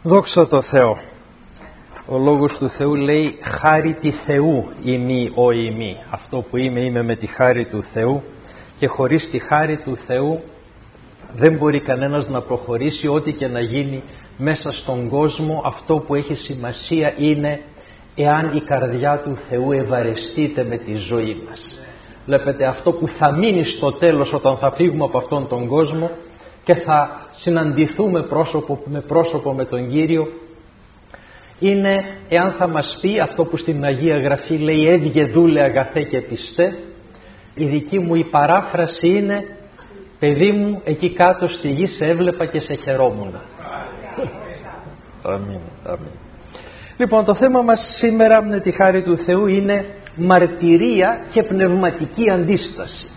Δόξα τω Θεώ. Ο Λόγος του Θεού λέει χάρη τη Θεού ημί ο ημί. Αυτό που είμαι με τη χάρη του Θεού και χωρίς τη χάρη του Θεού δεν μπορεί κανένας να προχωρήσει ό,τι και να γίνει μέσα στον κόσμο. Αυτό που έχει σημασία είναι εάν η καρδιά του Θεού ευαρεστείται με τη ζωή μας. Βλέπετε, αυτό που θα μείνει στο τέλος όταν θα φύγουμε από αυτόν τον κόσμο και θα συναντηθούμε πρόσωπο με πρόσωπο με τον Κύριο, είναι εάν θα μας πει αυτό που στην Αγία Γραφή λέει «Έβγε δούλε αγαθέ και πιστέ». Η δική μου η παράφραση είναι «Παιδί μου, εκεί κάτω στη γη σε έβλεπα και σε χαιρόμουν». Αμήν, αμήν. Λοιπόν, το θέμα μας σήμερα με τη χάρη του Θεού είναι μαρτυρία και πνευματική αντίσταση.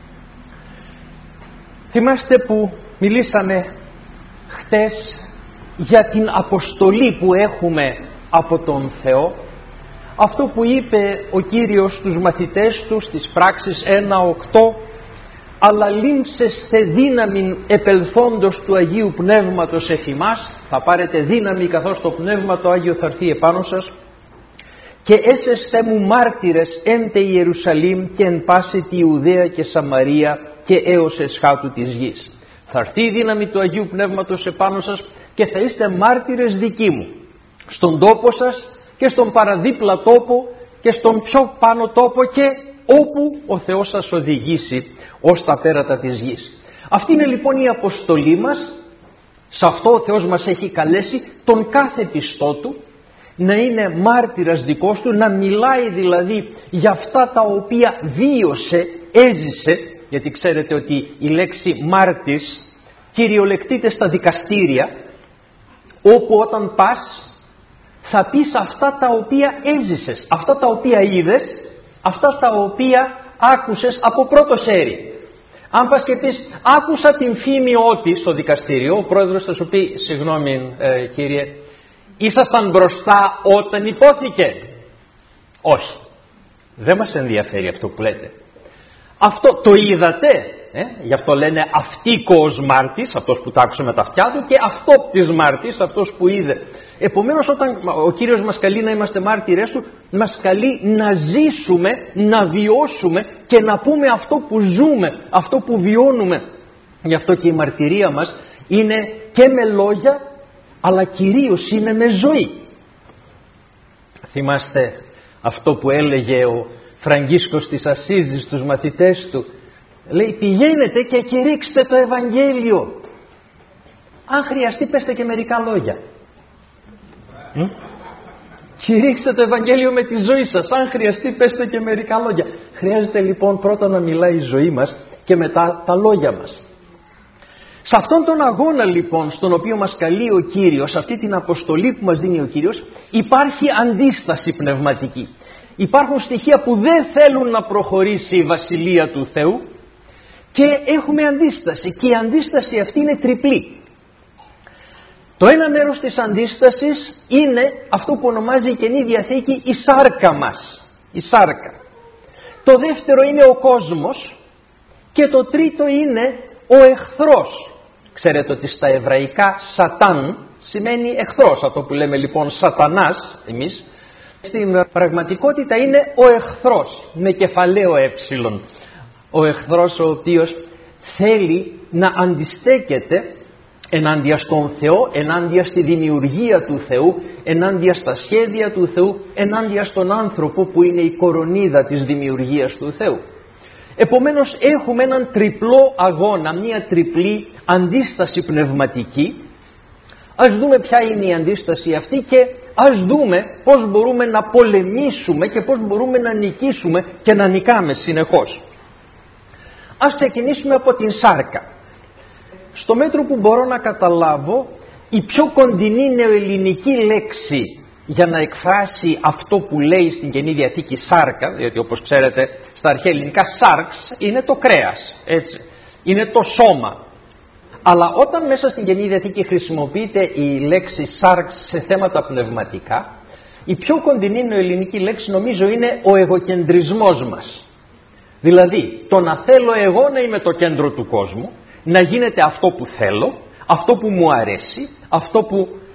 Θυμάστε που μιλήσαμε χτες για την αποστολή που έχουμε από τον Θεό, αυτό που είπε ο Κύριος στους μαθητές του στις πράξεις 1:8, αλλά λήμψες σε δύναμη επελθόντος του Αγίου Πνεύματος εφ' ημάς, θα πάρετε δύναμη καθώς το Πνεύμα το Άγιο θα έρθει επάνω σας, και έσεστε μου μάρτυρες εν τε Ιερουσαλήμ και εν πάση τη Ιουδαία και Σαμαρία και έως εσχάτου της γης. Θα έρθει η δύναμη του Αγίου Πνεύματος επάνω σας και θα είστε μάρτυρες δικοί μου στον τόπο σας και στον παραδίπλα τόπο και στον πιο πάνω τόπο και όπου ο Θεός σας οδηγήσει ως τα πέρατα της γης. Αυτή είναι λοιπόν η αποστολή μας. Σε αυτό ο Θεός μας έχει καλέσει τον κάθε πιστό του να είναι μάρτυρας δικός του, να μιλάει δηλαδή για αυτά τα οποία βίωσε, έζησε, γιατί ξέρετε ότι η λέξη μάρτης κυριολεκτείται στα δικαστήρια, όπου όταν πας θα πεις αυτά τα οποία έζησες, αυτά τα οποία είδες, αυτά τα οποία άκουσες από πρώτο χέρι. Αν πας και πεις άκουσα την φήμη ότι στο δικαστήριο, ο πρόεδρος θα σου πει συγγνώμη κύριε, ήσασταν μπροστά όταν υπόθηκε? Όχι, δεν μας ενδιαφέρει αυτό που λέτε. Αυτό το είδατε? Γι' αυτό λένε αυτοίκοος μάρτης, αυτός που τα άκουσε με τα αυτιά του, και αυτόπτης μάρτης, αυτός που είδε. Επομένως, όταν ο Κύριος μας καλεί να είμαστε μάρτυρες του, μας καλεί να ζήσουμε, να βιώσουμε και να πούμε αυτό που ζούμε, αυτό που βιώνουμε. Γι' αυτό και η μαρτυρία μας είναι και με λόγια, αλλά κυρίως είναι με ζωή. Θυμάστε αυτό που έλεγε ο Φραγκίσκος της Ασσίζης στους μαθητές του? Λέει, πηγαίνετε και κηρύξτε το Ευαγγέλιο. Αν χρειαστεί πέστε και μερικά λόγια. Κηρύξτε το Ευαγγέλιο με τη ζωή σας. Αν χρειαστεί πέστε και μερικά λόγια. Χρειάζεται λοιπόν πρώτα να μιλάει η ζωή μας και μετά τα λόγια μας. Σε αυτόν τον αγώνα λοιπόν στον οποίο μας καλεί ο Κύριος, σε αυτή την αποστολή που μας δίνει ο Κύριος, υπάρχει αντίσταση πνευματική. Υπάρχουν στοιχεία που δεν θέλουν να προχωρήσει η Βασιλεία του Θεού και έχουμε αντίσταση, και η αντίσταση αυτή είναι τριπλή. Το ένα μέρος της αντίστασης είναι αυτό που ονομάζει η Καινή Διαθήκη η σάρκα μας, η σάρκα. Το δεύτερο είναι ο κόσμος και το τρίτο είναι ο εχθρός. Ξέρετε ότι στα εβραϊκά σατάν σημαίνει εχθρός, αυτό που λέμε λοιπόν σατανάς εμείς, στην πραγματικότητα είναι ο εχθρός με κεφαλαίο ε. Ο εχθρός ο οποίος θέλει να αντιστέκεται ενάντια στον Θεό, ενάντια στη δημιουργία του Θεού, ενάντια στα σχέδια του Θεού, ενάντια στον άνθρωπο που είναι η κορονίδα της δημιουργίας του Θεού. Επομένως έχουμε έναν τριπλό αγώνα, μια τριπλή αντίσταση πνευματική. Ας δούμε ποια είναι η αντίσταση αυτή και ας δούμε πώς μπορούμε να πολεμήσουμε και πώς μπορούμε να νικήσουμε και να νικάμε συνεχώς. Ας ξεκινήσουμε από την σάρκα. Στο μέτρο που μπορώ να καταλάβω, η πιο κοντινή νεοελληνική λέξη για να εκφράσει αυτό που λέει στην Καινή Διαθήκη σάρκα, διότι όπως ξέρετε στα αρχαία ελληνικά σάρξ είναι το κρέας, έτσι, είναι το σώμα. Αλλά όταν μέσα στην Καινή Διαθήκη χρησιμοποιείται η λέξη σάρξ σε θέματα πνευματικά, η πιο κοντινή νεοελληνική λέξη νομίζω είναι ο εγωκεντρισμός μας. Δηλαδή το να θέλω εγώ να είμαι το κέντρο του κόσμου, να γίνεται αυτό που θέλω, αυτό που μου αρέσει, αυτό που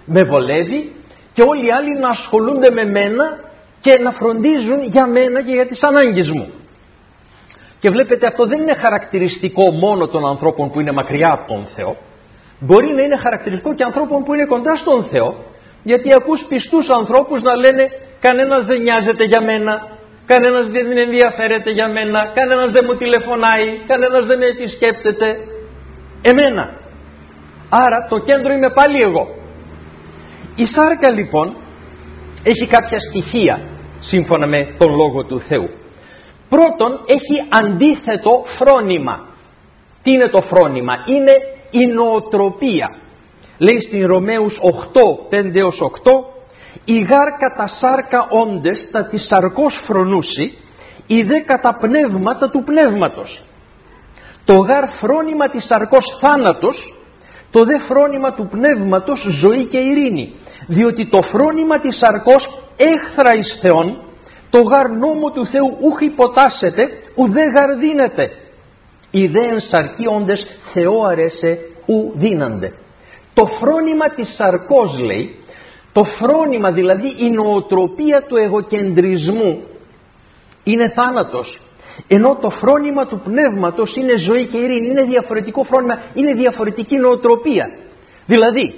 με βολεύει και όλοι οι άλλοι να ασχολούνται με μένα και να φροντίζουν για μένα και για τις ανάγκες μου. Και βλέπετε, αυτό δεν είναι χαρακτηριστικό μόνο των ανθρώπων που είναι μακριά από τον Θεό. Μπορεί να είναι χαρακτηριστικό και ανθρώπων που είναι κοντά στον Θεό, γιατί ακούς πιστούς ανθρώπους να λένε κανένας δεν νοιάζεται για μένα, κανένας δεν ενδιαφέρεται για μένα, κανένας δεν μου τηλεφωνάει, κανένας δεν με επισκέπτεται εμένα. Άρα το κέντρο είμαι πάλι εγώ. Η σάρκα λοιπόν έχει κάποια στοιχεία σύμφωνα με τον Λόγο του Θεού. Πρώτον, έχει αντίθετο φρόνημα. Τι είναι το φρόνημα? Είναι η νοοτροπία. Λέει στην Ρωμαίους 8:5-8, «Η γάρ κατά σάρκα όντες τα της σαρκός φρονούσι, η δε κατά πνεύματα του πνεύματος. Το γάρ φρόνημα της σαρκός θάνατος, το δε φρόνημα του πνεύματος ζωή και ειρήνη. Διότι το φρόνημα της σαρκός έχθρα εις Θεόν, το γάρ νόμο του Θεού ούχ υποτάσσεται, ουδέ γάρ δίνεται. Οι δε εν σαρκή όντες Θεό αρέσε ου δίνανται». Το φρόνημα της σαρκός, λέει, το φρόνημα δηλαδή η νοοτροπία του εγωκεντρισμού είναι θάνατος, ενώ το φρόνημα του πνεύματος είναι ζωή και ειρήνη. Είναι διαφορετικό φρόνημα, είναι διαφορετική νοοτροπία. Δηλαδή,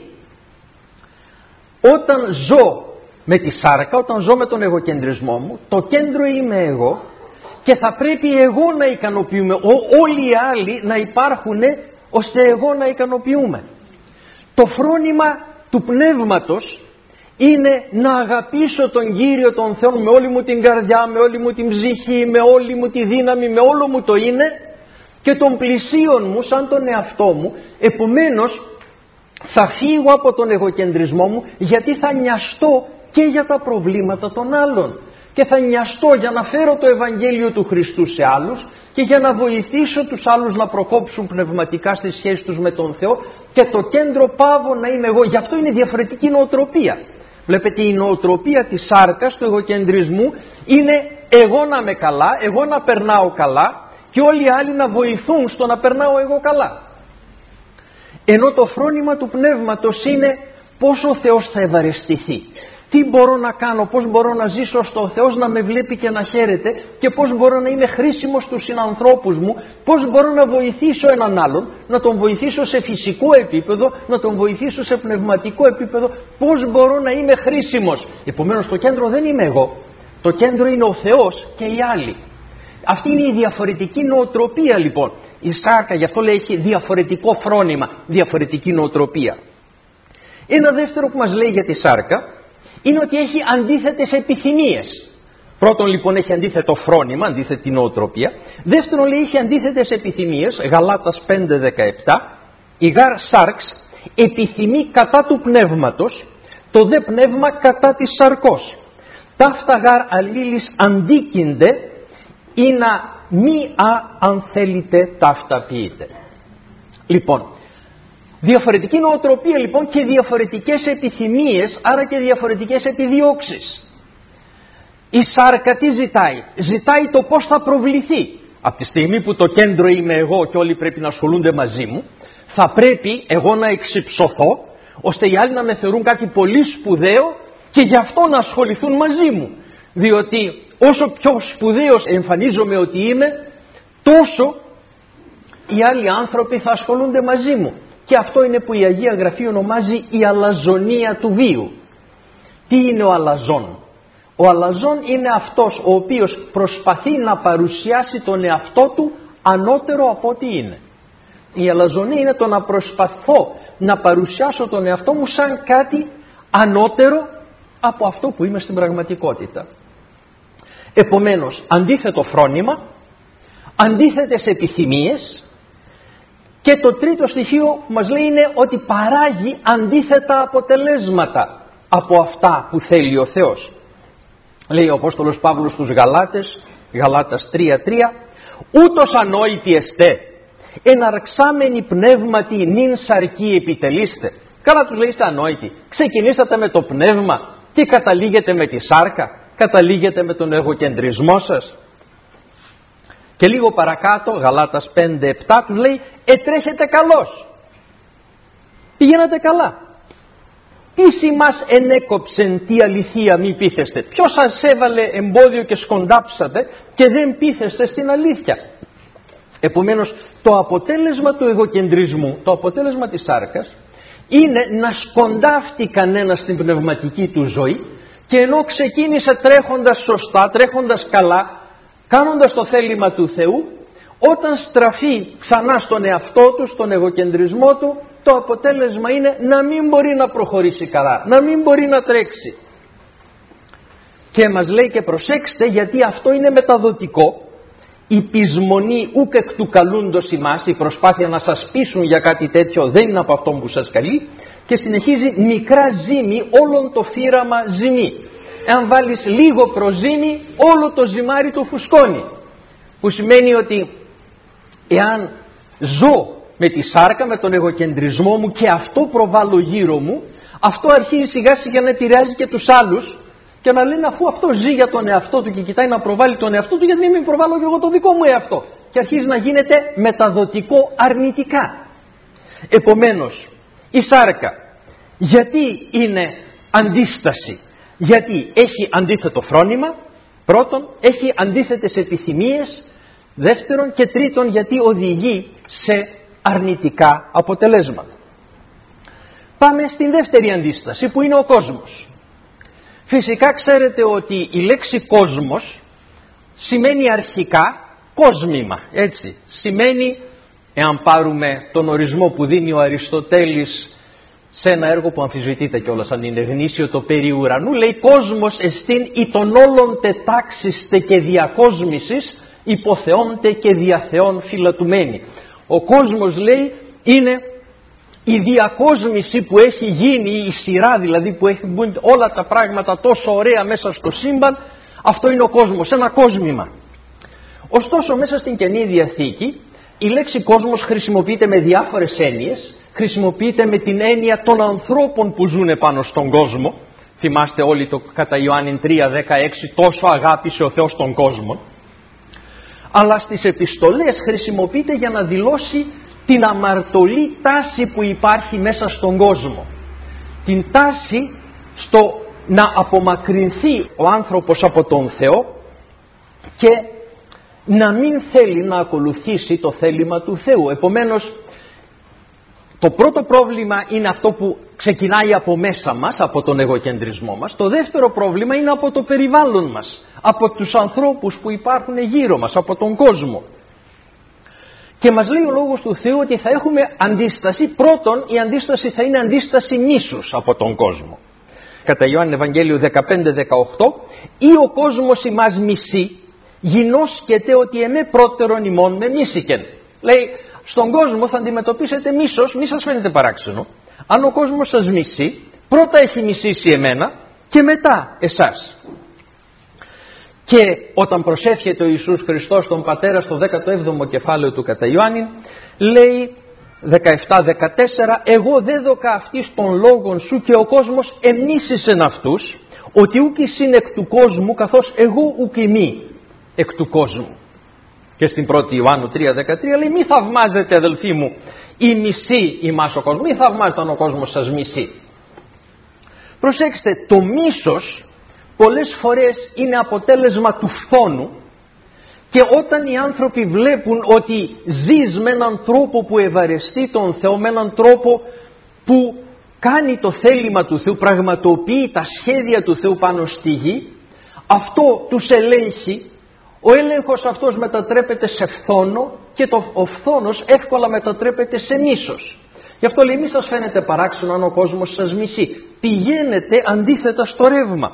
όταν ζω με τη σάρκα, όταν ζω με τον εγωκεντρισμό μου, το κέντρο είμαι εγώ και θα πρέπει εγώ να ικανοποιούμε, όλοι οι άλλοι να υπάρχουν ώστε εγώ να ικανοποιούμε. Το φρόνημα του πνεύματος είναι να αγαπήσω τον Κύριο τον Θεό με όλη μου την καρδιά, με όλη μου την ψυχή, με όλη μου τη δύναμη, με όλο μου το είναι και των πλησίων μου σαν τον εαυτό μου. Επομένως θα φύγω από τον εγωκεντρισμό μου, γιατί θα νοιαστώ και για τα προβλήματα των άλλων και θα νοιαστώ για να φέρω το Ευαγγέλιο του Χριστού σε άλλους και για να βοηθήσω τους άλλους να προκόψουν πνευματικά στις σχέσεις τους με τον Θεό, και το κέντρο πάβω να είμαι εγώ. Γι' αυτό είναι διαφορετική νοοτροπία. Βλέπετε, η νοοτροπία της σάρκας, του εγωκεντρισμού, είναι εγώ να είμαι καλά, εγώ να περνάω καλά και όλοι οι άλλοι να βοηθούν στο να περνάω εγώ καλά. Ενώ το φρόνημα του πνεύματος είναι πώς ο Θεός θα ευαρεστηθεί, τι μπορώ να κάνω, πώς μπορώ να ζήσω στο Θεός να με βλέπει και να χαίρεται και πώς μπορώ να είμαι χρήσιμος στους συνανθρώπους μου, πώς μπορώ να βοηθήσω έναν άλλον, να τον βοηθήσω σε φυσικό επίπεδο, να τον βοηθήσω σε πνευματικό επίπεδο, πώς μπορώ να είμαι χρήσιμος. Επομένως το κέντρο δεν είμαι εγώ, το κέντρο είναι ο Θεός και οι άλλοι. Αυτή είναι η διαφορετική νοοτροπία λοιπόν. Η σάρκα γι' αυτό λέει έχει διαφορετικό φρόνημα, διαφορετική νοοτροπία. Ένα δεύτερο που μας λέει για τη σάρκα είναι ότι έχει αντίθετες επιθυμίες. Πρώτον λοιπόν έχει αντίθετο φρόνημα, αντίθετη νοοτροπία. Δεύτερον λέει έχει αντίθετες επιθυμίες. Γαλάτας 5:17, η γάρ σάρξ επιθυμεί κατά του πνεύματος, το δε πνεύμα κατά της σαρκός. Ταύτα γάρ αλλήλεις αντίκυνται ή να μη αν θέλετε ταύτα ποιείτε. Λοιπόν, διαφορετική νοοτροπία λοιπόν και διαφορετικές επιθυμίες, άρα και διαφορετικές επιδιώξεις. Η σάρκα τι ζητάει? Ζητάει το πώς θα προβληθεί. Από τη στιγμή που το κέντρο είμαι εγώ και όλοι πρέπει να ασχολούνται μαζί μου, θα πρέπει εγώ να εξυψωθώ ώστε οι άλλοι να με θεωρούν κάτι πολύ σπουδαίο και γι' αυτό να ασχοληθούν μαζί μου. Διότι όσο πιο σπουδαίος εμφανίζομαι ότι είμαι, τόσο οι άλλοι άνθρωποι θα ασχολούνται μαζί μου. Και αυτό είναι που η Αγία Γραφή ονομάζει η αλαζονία του βίου. Τι είναι ο αλαζόν? Ο αλαζόν είναι αυτός ο οποίος προσπαθεί να παρουσιάσει τον εαυτό του ανώτερο από ό,τι είναι. Η αλαζονία είναι το να προσπαθώ να παρουσιάσω τον εαυτό μου σαν κάτι ανώτερο από αυτό που είμαι στην πραγματικότητα. Επομένως, αντίθετο φρόνημα, αντίθετες επιθυμίες, και το τρίτο στοιχείο που μας λέει είναι ότι παράγει αντίθετα αποτελέσματα από αυτά που θέλει ο Θεός. Λέει ο Απόστολος Παύλος στους Γαλάτες, Γαλάτας 3:3, ούτως ανόητοι εστέ, εναρξάμενοι πνεύματι νυν σαρκή επιτελείστε. Καλά τους λέει, είστε ανόητοι. Ξεκινήσατε με το πνεύμα και καταλήγετε με τη σάρκα, καταλήγετε με τον εγωκεντρισμό σας. Και λίγο παρακάτω, Γαλάτας 5:7, τους λέει, ετρέχετε καλώς. Πηγαίνατε καλά. Ίση μας ενέκοψεν τι αληθεία μη πείθεστε. Ποιος σας έβαλε εμπόδιο και σκοντάψατε και δεν πείθεστε στην αλήθεια. Επομένως το αποτέλεσμα του εγωκεντρισμού, το αποτέλεσμα της σάρκας, είναι να σκοντάφτει κανένα στην πνευματική του ζωή, και ενώ ξεκίνησε τρέχοντας σωστά, τρέχοντας καλά, κάνοντας το θέλημα του Θεού, όταν στραφεί ξανά στον εαυτό του, στον εγωκεντρισμό του, το αποτέλεσμα είναι να μην μπορεί να προχωρήσει καλά, να μην μπορεί να τρέξει. Και μας λέει και προσέξτε, γιατί αυτό είναι μεταδοτικό. Η πεισμονή ούκ εκ του καλούντος ημάς, η προσπάθεια να σας πείσουν για κάτι τέτοιο δεν είναι από αυτό που σας καλεί, και συνεχίζει μικρά ζύμη όλον το φύραμα ζυμί. Εάν βάλεις λίγο προζύμι, όλο το ζυμάρι του φουσκώνει. Που σημαίνει ότι εάν ζω με τη σάρκα, με τον εγωκεντρισμό μου και αυτό προβάλλω γύρω μου, αυτό αρχίζει σιγά σιγά να επηρεάζει και τους άλλους και να λένε, αφού αυτό ζει για τον εαυτό του και κοιτάει να προβάλλει τον εαυτό του, γιατί μην προβάλλω και εγώ το δικό μου εαυτό. Και αρχίζει να γίνεται μεταδοτικό αρνητικά. Επομένως, η σάρκα γιατί είναι αντίσταση? Γιατί έχει αντίθετο φρόνημα, πρώτον, έχει αντίθετες επιθυμίες, δεύτερον, και τρίτον, γιατί οδηγεί σε αρνητικά αποτελέσματα. Πάμε στην δεύτερη αντίσταση, που είναι ο κόσμος. Φυσικά ξέρετε ότι η λέξη κόσμος σημαίνει αρχικά κόσμημα, έτσι. Σημαίνει, εάν πάρουμε τον ορισμό που δίνει ο Αριστοτέλης σε ένα έργο που αμφισβητείται κιόλας αν είναι γνήσιο, το περί ουρανού, λέει κόσμος εστίν ή των όλων τετάξιστε και διακόσμησης υποθεώνται και διαθεών φυλατουμένη. Ο κόσμος, λέει, είναι η διακόσμηση που έχει γίνει, η σειρά δηλαδή που έχει μπουν όλα τα πράγματα τόσο ωραία μέσα στο σύμπαν. Αυτό είναι ο κόσμος, ένα κόσμημα. Ωστόσο μέσα στην Καινή Διαθήκη η λέξη κόσμος χρησιμοποιείται με διάφορες έννοιες. Χρησιμοποιείται με την έννοια των ανθρώπων που ζουν πάνω στον κόσμο. Θυμάστε όλοι το κατά Ιωάννη 3:16, τόσο αγάπησε ο Θεός τον κόσμο. Αλλά στις επιστολές χρησιμοποιείται για να δηλώσει την αμαρτωλή τάση που υπάρχει μέσα στον κόσμο. Την τάση στο να απομακρυνθεί ο άνθρωπος από τον Θεό και να μην θέλει να ακολουθήσει το θέλημα του Θεού. Επομένως, το πρώτο πρόβλημα είναι αυτό που ξεκινάει από μέσα μας, από τον εγωκεντρισμό μας. Το δεύτερο πρόβλημα είναι από το περιβάλλον μας, από τους ανθρώπους που υπάρχουν γύρω μας, από τον κόσμο. Και μας λέει ο Λόγος του Θεού ότι θα έχουμε αντίσταση. Πρώτον, η αντίσταση θα είναι αντίσταση μίσους από τον κόσμο. Κατά Ιωάννη Ευαγγέλιο 15-18, ή ο κόσμος ημάς μισεί, γινώσκεται ότι εμέ πρώτερον ημών με μίσηκεν. Λέει, στον κόσμο θα αντιμετωπίσετε μίσος, μη σας φαίνεται παράξενο. Αν ο κόσμος σας μισεί, πρώτα έχει μισήσει εμένα και μετά εσάς. Και όταν προσεύχεται ο Ιησούς Χριστός τον Πατέρα στο 17ο κεφάλαιο του κατά Ιωάννη, λέει 17-14, εγώ δέδοκα αυτής των λόγων σου και ο κόσμος εμίσησεν αυτούς, ότι ούκ εισήν εκ του κόσμου καθώς εγώ ούκ ημί εκ του κόσμου. Και στην 1η Ιωάννου 3:13 λέει, μη θαυμάζετε αδελφοί μου η μισή ημάς ο κόσμος, μη θαυμάζετε αν ο κόσμος σας μισεί. Προσέξτε, το μίσος πολλές φορές είναι αποτέλεσμα του φθόνου, και όταν οι άνθρωποι βλέπουν ότι ζεις με έναν τρόπο που ευαρεστεί τον Θεό, με έναν τρόπο που κάνει το θέλημα του Θεού, πραγματοποιεί τα σχέδια του Θεού πάνω στη γη, αυτό τους ελέγχει. Ο έλεγχος αυτός μετατρέπεται σε φθόνο και ο φθόνος εύκολα μετατρέπεται σε μίσος. Γι' αυτό λέει, μη σας φαίνεται παράξενο αν ο κόσμος σας μισεί. Πηγαίνετε αντίθετα στο ρεύμα.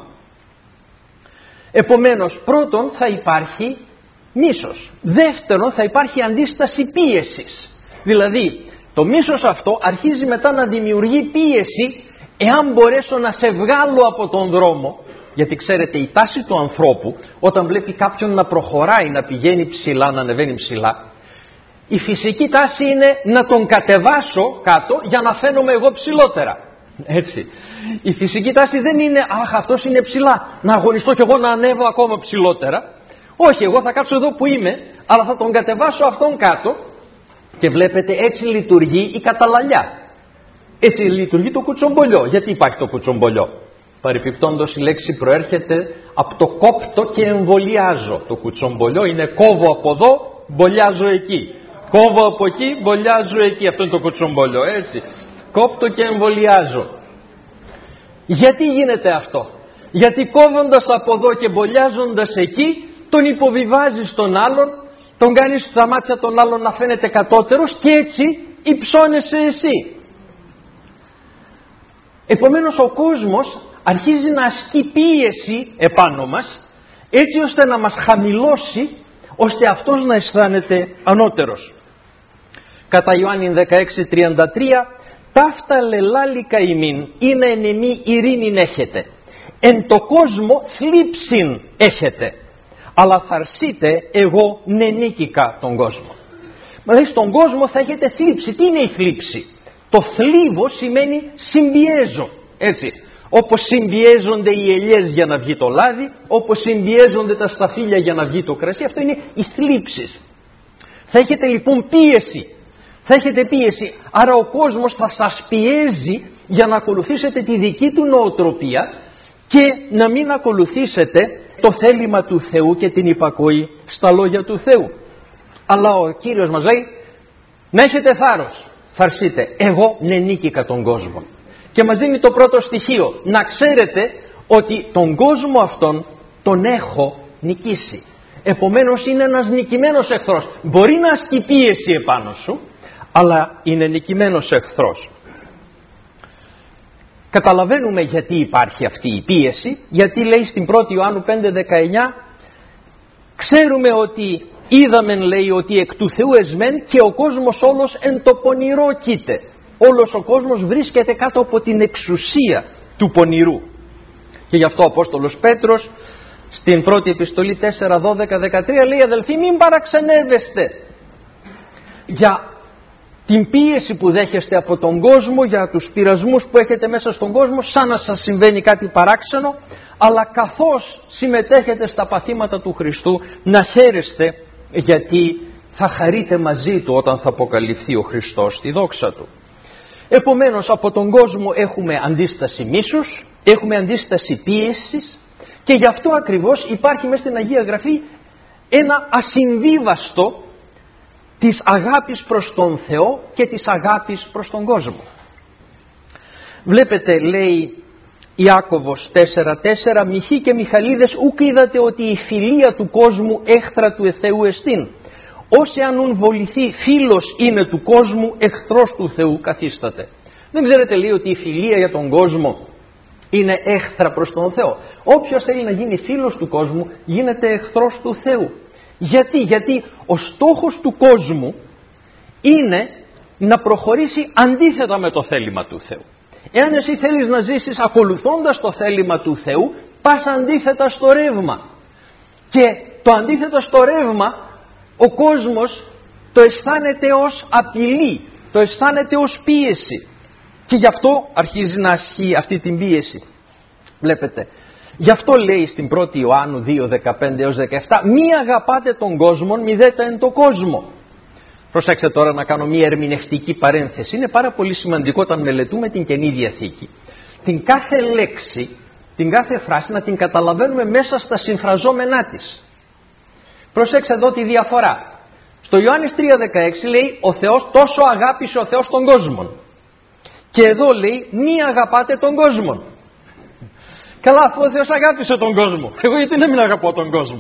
Επομένως, πρώτον θα υπάρχει μίσος. Δεύτερον θα υπάρχει αντίσταση πίεσης. Δηλαδή το μίσος αυτό αρχίζει μετά να δημιουργεί πίεση, εάν μπορέσω να σε βγάλω από τον δρόμο. Γιατί ξέρετε, η τάση του ανθρώπου όταν βλέπει κάποιον να προχωράει, να πηγαίνει ψηλά, να ανεβαίνει ψηλά, η φυσική τάση είναι να τον κατεβάσω κάτω για να φαίνομαι εγώ ψηλότερα. Έτσι. Η φυσική τάση δεν είναι, αχ, αυτός είναι ψηλά, να αγωνιστώ κι εγώ να ανέβω ακόμα ψηλότερα. Όχι, εγώ θα κάτσω εδώ που είμαι, αλλά θα τον κατεβάσω αυτόν κάτω. Και βλέπετε, έτσι λειτουργεί η καταλαλιά. Έτσι λειτουργεί το κουτσομπολιό. Γιατί υπάρχει το κουτσομπολιό? Παρεπιπτόντως η λέξη προέρχεται από το κόπτω και εμβολιάζω. Το κουτσομπολιό είναι κόβω από εδώ, μπολιάζω εκεί. Κόβω από εκεί, μπολιάζω εκεί. Αυτό είναι το κουτσομπολιό, έτσι. Κόπτω και εμβολιάζω. Γιατί γίνεται αυτό? Γιατί κόβοντας από εδώ και μπολιάζοντας εκεί, τον υποβιβάζεις τον άλλον, τον κάνεις στα μάτια των άλλων να φαίνεται κατώτερος και έτσι υψώνεσαι εσύ. Επομένως ο κόσμος αρχίζει να ασκεί πίεση επάνω μας, έτσι ώστε να μας χαμηλώσει, ώστε αυτός να αισθάνεται ανώτερος. Κατά Ιωάννη 16:33, «Ταύτα λελάλικα ημίν, είναι εν εμή ειρήνην έχετε, εν το κόσμο θλίψην έχετε, αλλά θαρσείτε εγώ νενίκηκα τον κόσμο». Δηλαδή στον κόσμο θα έχετε θλίψη. Τι είναι η θλίψη? Το θλίβω σημαίνει συμπιέζω, έτσι. Όπως συμπιέζονται οι ελιές για να βγει το λάδι, όπως συμπιέζονται τα σταφύλια για να βγει το κρασί, αυτό είναι οι θλίψεις. Θα έχετε λοιπόν πίεση. Θα έχετε πίεση. Άρα ο κόσμος θα σας πιέζει για να ακολουθήσετε τη δική του νοοτροπία και να μην ακολουθήσετε το θέλημα του Θεού και την υπακοή στα λόγια του Θεού. Αλλά ο Κύριος μας λέει να έχετε θάρρος, θαρσείτε, εγώ νενίκηκα τον κόσμο. Και μας δίνει το πρώτο στοιχείο, να ξέρετε ότι τον κόσμο αυτόν τον έχω νικήσει. Επομένως είναι ένας νικημένος εχθρός. Μπορεί να ασκεί πίεση επάνω σου, αλλά είναι νικημένος εχθρός. Καταλαβαίνουμε γιατί υπάρχει αυτή η πίεση, γιατί λέει στην 1η Ιωάννου 5:19, ξέρουμε ότι είδαμεν, λέει, ότι εκ του Θεού εσμέν και ο κόσμος όλος εν το πονηρό κοίται. Όλος ο κόσμος βρίσκεται κάτω από την εξουσία του πονηρού. Και γι' αυτό ο Απόστολος Πέτρος στην πρώτη επιστολή 4:12-13 λέει, αδελφοί, μην παραξενεύεστε για την πίεση που δέχεστε από τον κόσμο, για τους πειρασμούς που έχετε μέσα στον κόσμο, σαν να σας συμβαίνει κάτι παράξενο, αλλά καθώς συμμετέχετε στα παθήματα του Χριστού, να χαίρεστε, γιατί θα χαρείτε μαζί του όταν θα αποκαλυφθεί ο Χριστός στη δόξα του. Επομένως από τον κόσμο έχουμε αντίσταση μίσους, έχουμε αντίσταση πίεσης, και γι' αυτό ακριβώς υπάρχει μέσα στην Αγία Γραφή ένα ασυμβίβαστο της αγάπης προς τον Θεό και της αγάπης προς τον κόσμο. Βλέπετε, λέει Ιάκωβος 4:4, μοιχοί και μιχαλίδες ούκ είδατε ότι η φιλία του κόσμου έχθρα του Θεού εστίν. Όσοι αν ουν βοληθεί φίλος είναι του κόσμου, εχθρός του Θεού καθίσταται. Δεν ξέρετε, λέει, ότι η φιλία για τον κόσμο είναι έχθρα προς τον Θεό? Όποιος θέλει να γίνει φίλος του κόσμου γίνεται εχθρός του Θεού. Γιατί ο στόχος του κόσμου είναι να προχωρήσει αντίθετα με το θέλημα του Θεού. Εάν εσύ θέλεις να ζήσεις ακολουθώντας το θέλημα του Θεού, πας αντίθετα στο ρεύμα. Και το αντίθετα στο ρεύμα ο κόσμος το αισθάνεται ως απειλή, το αισθάνεται ως πίεση. Και γι' αυτό αρχίζει να ασκεί αυτή την πίεση. Βλέπετε. Γι' αυτό λέει στην 1η Ιωάννου 2:15-17, μη αγαπάτε τον κόσμο, μη δέτε εν το κόσμο. Προσέξτε τώρα να κάνω μια ερμηνευτική παρένθεση. Είναι πάρα πολύ σημαντικό όταν μελετούμε την Καινή Διαθήκη, την κάθε λέξη, την κάθε φράση να την καταλαβαίνουμε μέσα στα συμφραζόμενά της. Προσέξτε εδώ τη διαφορά. Στο Ιωάννης 3:16 λέει ο Θεός, τόσο αγάπησε ο Θεός τον κόσμο. Και εδώ λέει μη αγαπάτε τον κόσμο. Καλά, αφού ο Θεός αγάπησε τον κόσμο, εγώ γιατί να μην αγαπώ τον κόσμο?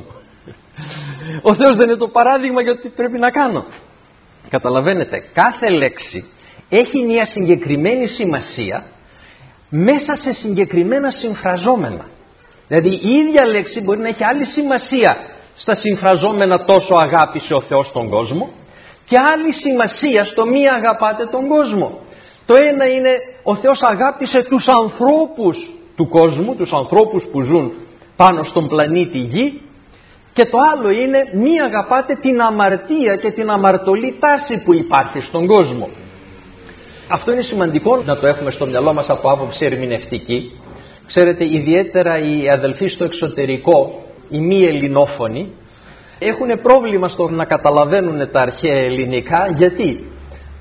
Ο Θεός δεν είναι το παράδειγμα για τι πρέπει να κάνω? Καταλαβαίνετε, κάθε λέξη έχει μια συγκεκριμένη σημασία μέσα σε συγκεκριμένα συμφραζόμενα. Δηλαδή η ίδια λέξη μπορεί να έχει άλλη σημασία στα συμφραζόμενα τόσο αγάπησε ο Θεός τον κόσμο και άλλη σημασία στο μη αγαπάτε τον κόσμο. Το ένα είναι ο Θεός αγάπησε τους ανθρώπους του κόσμου, τους ανθρώπους που ζουν πάνω στον πλανήτη Γη, και το άλλο είναι μη αγαπάτε την αμαρτία και την αμαρτωλή τάση που υπάρχει στον κόσμο. Αυτό είναι σημαντικό να το έχουμε στο μυαλό μας από άποψη ερμηνευτική. Ξέρετε, ιδιαίτερα οι αδελφοί στο εξωτερικό, οι μη ελληνόφωνοι, έχουν πρόβλημα στο να καταλαβαίνουν τα αρχαία ελληνικά. Γιατί?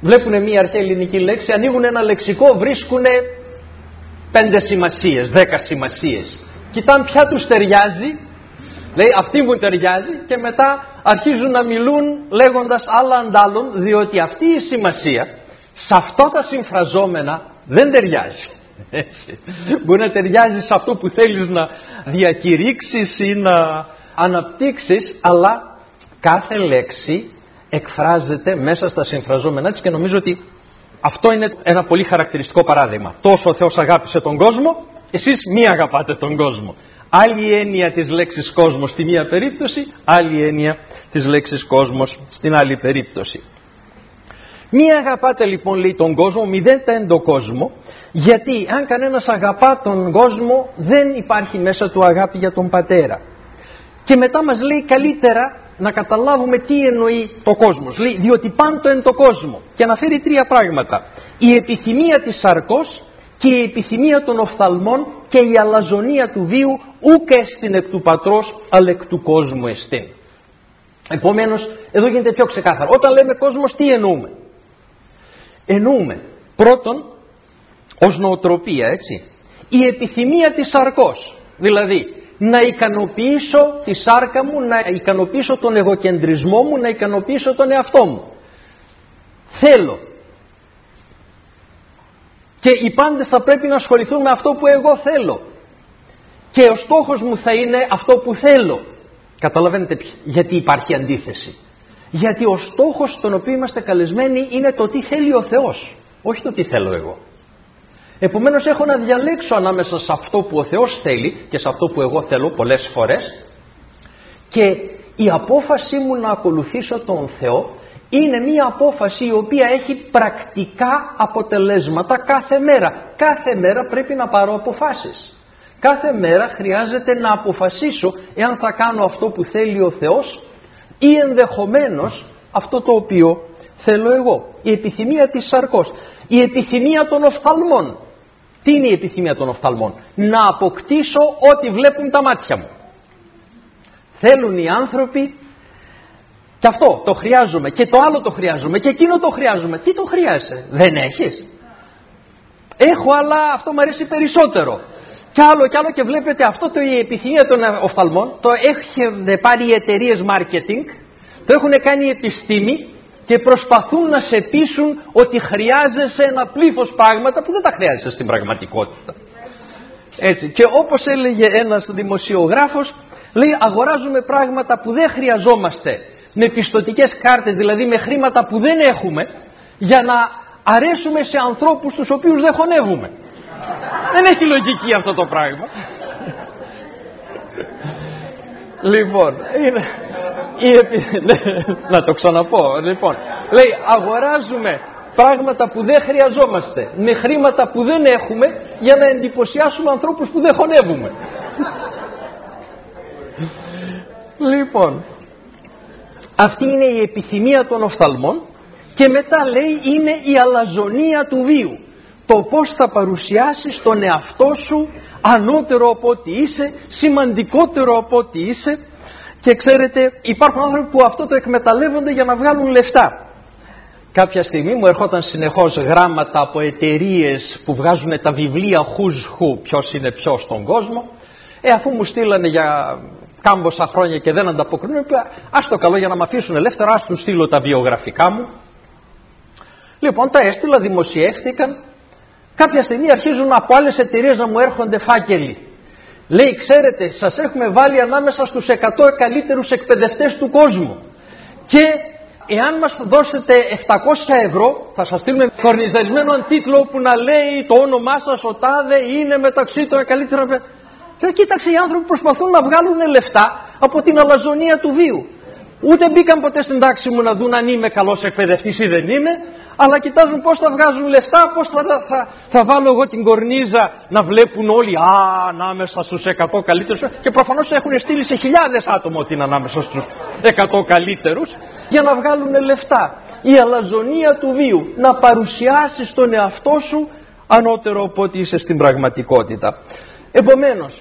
Βλέπουν μια αρχαία ελληνική λέξη, ανοίγουν ένα λεξικό, βρίσκουν 5 σημασίες, 10 σημασίες. Κοιτάνε ποια τους ταιριάζει, λέει αυτή μου ταιριάζει, και μετά αρχίζουν να μιλούν λέγοντας άλλα αντάλλων, διότι αυτή η σημασία σε αυτά τα συμφραζόμενα δεν ταιριάζει. Έτσι. Μπορεί να ταιριάζει σε αυτό που θέλεις να διακηρύξεις ή να αναπτύξεις, αλλά κάθε λέξη εκφράζεται μέσα στα συμφραζόμενά της, και νομίζω ότι αυτό είναι ένα πολύ χαρακτηριστικό παράδειγμα. Τόσο ο Θεός αγάπησε τον κόσμο, εσείς μη αγαπάτε τον κόσμο. Άλλη έννοια της λέξης κόσμος στη μία περίπτωση, άλλη έννοια της λέξης κόσμος στην άλλη περίπτωση. Μη αγαπάτε λοιπόν, λέει, τον κόσμο, μηδέν εν τον κόσμο, γιατί αν κανένας αγαπά τον κόσμο δεν υπάρχει μέσα του αγάπη για τον Πατέρα. Και μετά μας λέει καλύτερα να καταλάβουμε τι εννοεί το κόσμος. Λέει διότι πάντο εν το κόσμο, και αναφέρει 3 πράγματα: η επιθυμία της σαρκός και η επιθυμία των οφθαλμών και η αλαζονία του βίου, ούκ εστιν εκ του πατρός αλλά εκ του κόσμου εστίν. Επομένως εδώ γίνεται πιο ξεκάθαρο. Όταν λέμε κόσμος, τι εννοούμε? Εννοούμε πρώτον ως νοοτροπία, έτσι, η επιθυμία της σαρκός, δηλαδή να ικανοποιήσω τη σάρκα μου, να ικανοποιήσω τον εγωκεντρισμό μου, να ικανοποιήσω τον εαυτό μου. Θέλω. Και οι πάντες θα πρέπει να ασχοληθούν με αυτό που εγώ θέλω. Και ο στόχος μου θα είναι αυτό που θέλω. Καταλαβαίνετε γιατί υπάρχει αντίθεση? Γιατί ο στόχος στον οποίο είμαστε καλεσμένοι είναι το τι θέλει ο Θεός, όχι το τι θέλω εγώ. Επομένως έχω να διαλέξω ανάμεσα σε αυτό που ο Θεός θέλει και σε αυτό που εγώ θέλω πολλές φορές, και η απόφαση μου να ακολουθήσω τον Θεό είναι μια απόφαση η οποία έχει πρακτικά αποτελέσματα κάθε μέρα. Κάθε μέρα πρέπει να πάρω αποφάσεις. Κάθε μέρα χρειάζεται να αποφασίσω εάν θα κάνω αυτό που θέλει ο Θεός ή ενδεχομένως αυτό το οποίο θέλω εγώ. Η επιθυμία της σαρκός, η επιθυμία των οφθαλμών. Τι είναι η επιθυμία των οφθαλμών? Να αποκτήσω ό,τι βλέπουν τα μάτια μου. Θέλουν οι άνθρωποι, και αυτό το χρειάζομαι, και το άλλο το χρειάζομαι, και εκείνο το χρειάζομαι. Τι το χρειάζεσαι? Δεν έχεις? Έχω, αλλά αυτό μου αρέσει περισσότερο. Κι άλλο κι άλλο, και βλέπετε αυτό η επιθυμία των οφθαλμών το έχουν πάρει οι εταιρείες marketing, το έχουν κάνει επιστήμη και προσπαθούν να σε πείσουν ότι χρειάζεσαι ένα πλήθος πράγματα που δεν τα χρειάζεσαι στην πραγματικότητα. Έτσι. Και όπως έλεγε ένας δημοσιογράφος, λέει αγοράζουμε πράγματα που δεν χρειαζόμαστε με πιστωτικές κάρτες, δηλαδή με χρήματα που δεν έχουμε, για να αρέσουμε σε ανθρώπους τους οποίους δεν χωνεύουμε. Δεν έχει λογική αυτό το πράγμα. Λοιπόν, να το ξαναπώ. Λοιπόν, λέει αγοράζουμε πράγματα που δεν χρειαζόμαστε με χρήματα που δεν έχουμε για να εντυπωσιάσουμε ανθρώπους που δεν χωνεύουμε. Λοιπόν, αυτή είναι η επιθυμία των οφθαλμών, και μετά λέει είναι η αλαζονία του βίου. Το πώς θα παρουσιάσεις τον εαυτό σου ανώτερο από ό,τι είσαι, σημαντικότερο από ό,τι είσαι. Και ξέρετε, υπάρχουν άνθρωποι που αυτό το εκμεταλλεύονται για να βγάλουν λεφτά. Κάποια στιγμή μου ερχόταν συνεχώς γράμματα από εταιρείες που βγάζουν τα βιβλία who's who, ποιος είναι ποιος στον κόσμο. Αφού μου στείλανε για κάμποσα χρόνια και δεν ανταποκρίνουν, είπα ας το καλό για να με αφήσουν ελεύθερα, ας του στείλω τα βιογραφικά μου. Λοιπόν, τα έστειλα, δημοσιεύτηκαν. Κάποια στιγμή αρχίζουν από άλλες εταιρείες να μου έρχονται φάκελοι. Λέει, ξέρετε, σας έχουμε βάλει ανάμεσα στους 100 καλύτερους εκπαιδευτές του κόσμου. Και εάν μας δώσετε 700 ευρώ, θα σας στείλουμε κορνιζαρισμένο τίτλο που να λέει το όνομά σας, ο τάδε είναι μεταξύ των καλύτερων. Και κοίταξε, οι άνθρωποι προσπαθούν να βγάλουν λεφτά από την αλαζονία του βίου. Ούτε μπήκαν ποτέ στην τάξη μου να δουν αν είμαι καλός εκπαιδευτής ή δεν είμαι, αλλά κοιτάζουν πώς θα βγάζουν λεφτά, πώς θα βάλω εγώ την κορνίζα να βλέπουν όλοι ανάμεσα στους 100 καλύτερους, και προφανώς έχουν στείλει σε χιλιάδες άτομα ότι είναι ανάμεσα στους 100 καλύτερους για να βγάλουν λεφτά. Η αλαζονία του βίου, να παρουσιάσεις τον εαυτό σου ανώτερο από ό,τι είσαι στην πραγματικότητα. Επομένως,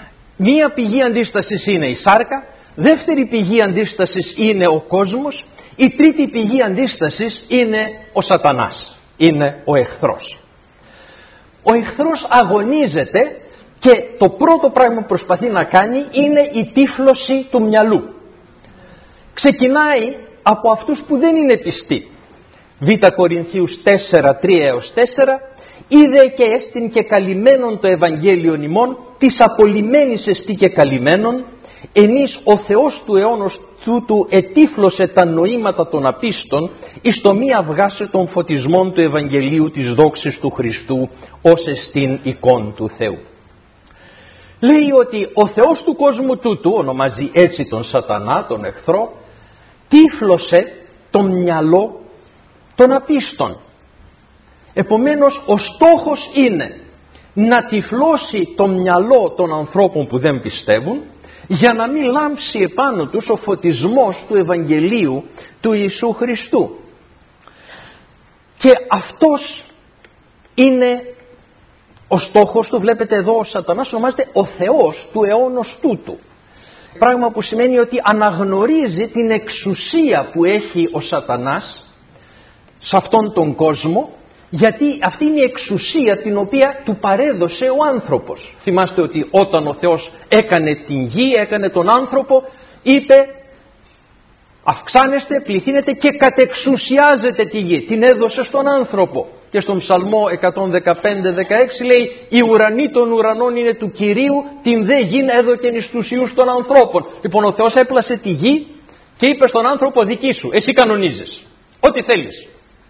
μία πηγή αντίστασης είναι η σάρκα, δεύτερη πηγή αντίστασης είναι ο κόσμος, Η τρίτη πηγή αντίστασης είναι ο Σατανάς, είναι ο εχθρός. Ο εχθρός αγωνίζεται και το πρώτο πράγμα που προσπαθεί να κάνει είναι η τύφλωση του μυαλού. Ξεκινάει από αυτούς που δεν είναι πιστοί. Β' Κορινθίους 4:3-4, είδε και έστιν και καλυμμένον το Ευαγγέλιον ημών, της απολυμένης εστί και καλυμμένον, ενής ο Θεός του αιώνος τούτου ετύφλωσε τα νοήματα των απίστων, εις το μη αυγάσε των φωτισμών του Ευαγγελίου της δόξης του Χριστού, ως εστίν εικόν του Θεού. Λέει ότι ο Θεός του κόσμου τούτου, ονομάζει έτσι τον Σατανά, τον εχθρό, τύφλωσε το μυαλό των απίστων. Επομένως ο στόχος είναι να τυφλώσει το μυαλό των ανθρώπων που δεν πιστεύουν, για να μην λάμψει επάνω τους ο φωτισμός του Ευαγγελίου του Ιησού Χριστού. Και αυτός είναι ο στόχος του. Βλέπετε εδώ ο Σατανάς ονομάζεται ο Θεός του αιώνος τούτου. Πράγμα που σημαίνει ότι αναγνωρίζει την εξουσία που έχει ο Σατανάς σε αυτόν τον κόσμο, γιατί αυτή είναι η εξουσία την οποία του παρέδωσε ο άνθρωπος. Θυμάστε ότι όταν ο Θεός έκανε την γη, έκανε τον άνθρωπο, είπε αυξάνεστε, πληθύνετε και κατεξουσιάζετε τη γη. Την έδωσε στον άνθρωπο. Και στον Ψαλμό 115-16 λέει «Οι ουρανοί των ουρανών είναι του Κυρίου, την δε γην έδωκεν εις τους ιούς των ανθρώπων». Λοιπόν, ο Θεός έπλασε τη γη και είπε στον άνθρωπο δική σου, εσύ κανονίζεις, ό,τι θέλεις.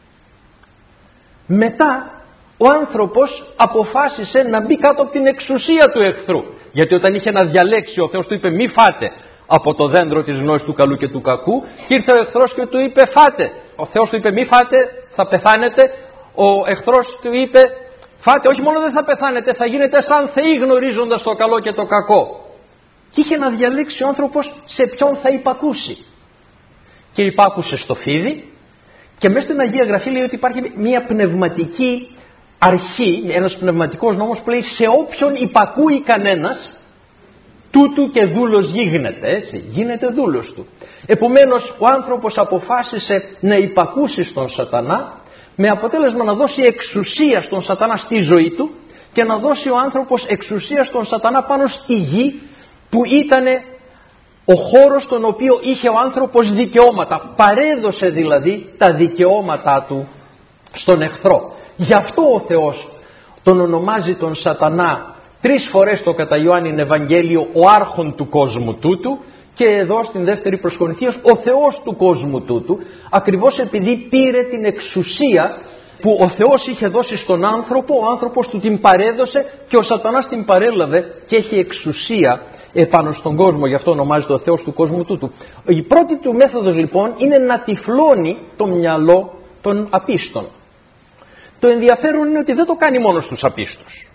Μετά ο άνθρωπος αποφάσισε να μπει κάτω από την εξουσία του εχθρού. Γιατί όταν είχε να διαλέξει, ο Θεός του είπε μη φάτε από το δέντρο της γνώσης του καλού και του κακού, και ήρθε ο εχθρός και του είπε φάτε. Ο Θεός του είπε μη φάτε, θα πεθάνετε. Ο εχθρός του είπε φάτε, όχι μόνο δεν θα πεθάνετε, θα γίνετε σαν θεοί γνωρίζοντας το καλό και το κακό. Και είχε να διαλέξει ο άνθρωπος σε ποιον θα υπακούσει. Και υπάκουσε στο φίδι. Και μέσα στην Αγία Γραφή λέει ότι υπάρχει μια πνευματική αρχή, ένας πνευματικός νόμος που λέει σε όποιον υπακούει κανένας, τούτου και δούλος γίγνεται, έτσι, γίνεται δούλος του. Επομένως ο άνθρωπος αποφάσισε να υπακούσει στον Σατανά, με αποτέλεσμα να δώσει εξουσία στον Σατανά στη ζωή του και να δώσει ο άνθρωπος εξουσία στον Σατανά πάνω στη γη που ήταν ο χώρος στον οποίο είχε ο άνθρωπος δικαιώματα. Παρέδωσε δηλαδή τα δικαιώματά του στον εχθρό. Γι' αυτό ο Θεός τον ονομάζει τον Σατανά 3 φορές το κατά Ιωάννην Ευαγγέλιο ο άρχον του κόσμου τούτου, και εδώ στην δεύτερη προς Κορινθίους ο Θεός του κόσμου τούτου, ακριβώς επειδή πήρε την εξουσία που ο Θεός είχε δώσει στον άνθρωπο, ο άνθρωπος του την παρέδωσε και ο Σατανάς την παρέλαβε και έχει εξουσία επάνω στον κόσμο, γι' αυτό ονομάζεται ο Θεός του κόσμου τούτου. Η πρώτη του μέθοδος λοιπόν είναι να τυφλώνει το μυαλό των απίστων. Το ενδιαφέρον είναι ότι δεν το κάνει μόνο στους απίστους.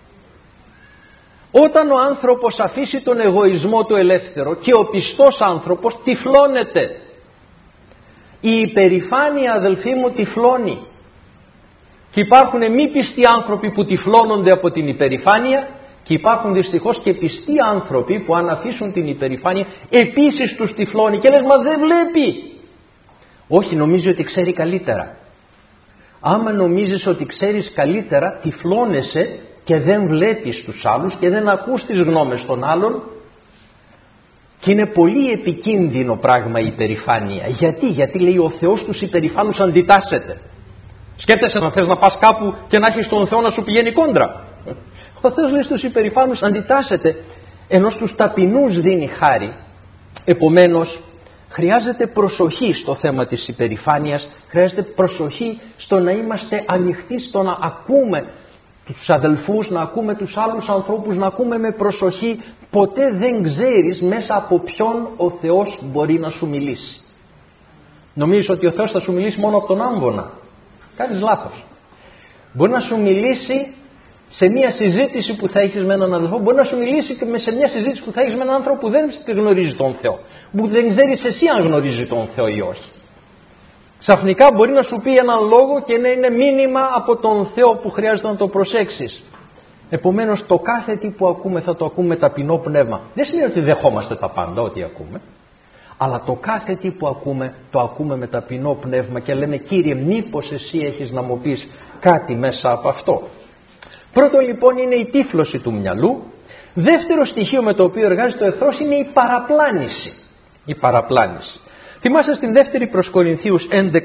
Όταν ο άνθρωπος αφήσει τον εγωισμό του ελεύθερο και ο πιστός άνθρωπος τυφλώνεται. Η υπερηφάνεια, αδελφοί μου, τυφλώνει. Και υπάρχουν μη πιστοί άνθρωποι που τυφλώνονται από την υπερηφάνεια, και υπάρχουν δυστυχώς και πιστοί άνθρωποι που αν αφήσουν την υπερηφάνεια επίσης τους τυφλώνει και λες μα δεν βλέπει. Όχι, νομίζει ότι ξέρει καλύτερα. Άμα νομίζεις ότι ξέρεις καλύτερα, τυφλώνεσαι και δεν βλέπεις τους άλλους και δεν ακούς τις γνώμες των άλλων, και είναι πολύ επικίνδυνο πράγμα η υπερηφάνεια. Γιατί λέει ο Θεός τους υπερηφάνους αντιτάσσεται. Σκέφτεσαι να θες να πας κάπου και να έχεις τον Θεό να σου πηγαίνει κόντρα. Ο Θεός λέει στους υπερηφάνους αντιτάσσεται, ενώ στους ταπεινούς δίνει χάρη. Επομένως χρειάζεται προσοχή στο θέμα της υπερηφάνειας, χρειάζεται προσοχή στο να είμαστε ανοιχτοί, στο να ακούμε τους αδελφούς, να ακούμε τους άλλους ανθρώπους, να ακούμε με προσοχή. Ποτέ δεν ξέρεις μέσα από ποιον ο Θεός μπορεί να σου μιλήσει. Νομίζεις ότι ο Θεός θα σου μιλήσει μόνο από τον άμβονα. Κάνεις λάθος. Μπορεί να σου μιλήσει σε μια συζήτηση που θα έχεις με έναν αδελφό, μπορεί να σου μιλήσει και σε μια συζήτηση που θα έχεις με έναν άνθρωπο που δεν γνωρίζει τον Θεό, που δεν ξέρεις εσύ αν γνωρίζει τον Θεό ή όχι. Ξαφνικά μπορεί να σου πει έναν λόγο και να είναι μήνυμα από τον Θεό που χρειάζεται να το προσέξεις. Επομένως το κάθε τι που ακούμε θα το ακούμε με ταπεινό πνεύμα. Δεν σημαίνει ότι δεχόμαστε τα πάντα ό,τι ακούμε, Αλλά το κάθε τι που ακούμε, το ακούμε με ταπεινό πνεύμα και λέμε Κύριε, μήπως εσύ έχεις να μου πεις κάτι μέσα από αυτό. Πρώτο λοιπόν είναι η τύφλωση του μυαλού. Δεύτερο στοιχείο με το οποίο εργάζεται ο εχθρός είναι η παραπλάνηση. Η παραπλάνηση. Θυμάστε στην δεύτερη προς Κορινθίους 11, 14, 15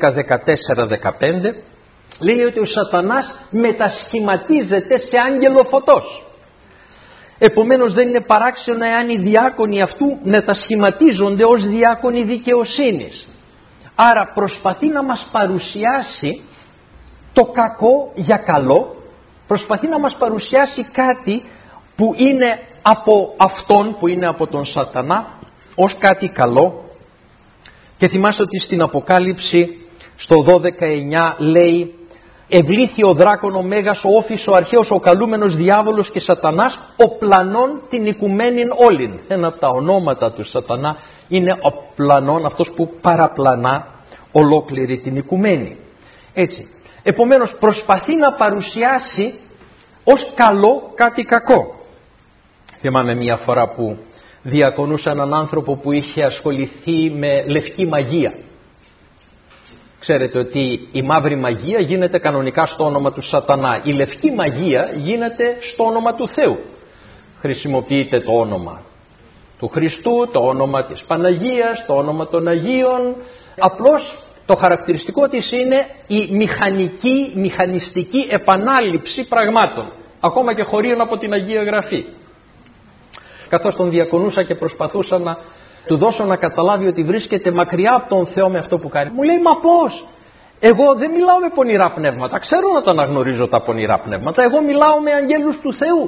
λέει ότι ο σατανάς μετασχηματίζεται σε άγγελο φωτός. Επομένως δεν είναι παράξενο εάν οι διάκονοι αυτού μετασχηματίζονται ως διάκονοι δικαιοσύνης. Άρα προσπαθεί να μας παρουσιάσει το κακό για καλό, προσπαθεί να μας παρουσιάσει κάτι που είναι από αυτόν, που είναι από τον σατανά, ως κάτι καλό. Και θυμάστε ότι στην Αποκάλυψη στο 12:9 λέει «Ευλήθη ο δράκον ο μέγας, ο όφης, ο αρχαίος, ο καλούμενος διάβολος και σατανάς, ο πλανών την οικουμένην όλην». Ένα από τα ονόματα του σατανά είναι ο πλανών, αυτός που παραπλανά ολόκληρη την οικουμένη. Έτσι. Επομένως προσπαθεί να παρουσιάσει ως καλό κάτι κακό. Θυμάμαι μια φορά που διακονούσα έναν άνθρωπο που είχε ασχοληθεί με λευκή μαγεία. Ξέρετε ότι η μαύρη μαγεία γίνεται κανονικά στο όνομα του σατανά. Η λευκή μαγεία γίνεται στο όνομα του Θεού. Χρησιμοποιείται το όνομα του Χριστού, το όνομα της Παναγίας, το όνομα των Αγίων. Απλώς το χαρακτηριστικό της είναι η μηχανιστική επανάληψη πραγμάτων. Ακόμα και χωρίων από την Αγία Γραφή. Καθώς τον διακονούσα και προσπαθούσα να του δώσω να καταλάβει ότι βρίσκεται μακριά από τον Θεό με αυτό που κάνει. Μου λέει, μα πώς? Εγώ δεν μιλάω με πονηρά πνεύματα. Ξέρω να τα αναγνωρίζω τα πονηρά πνεύματα. Εγώ μιλάω με αγγέλους του Θεού.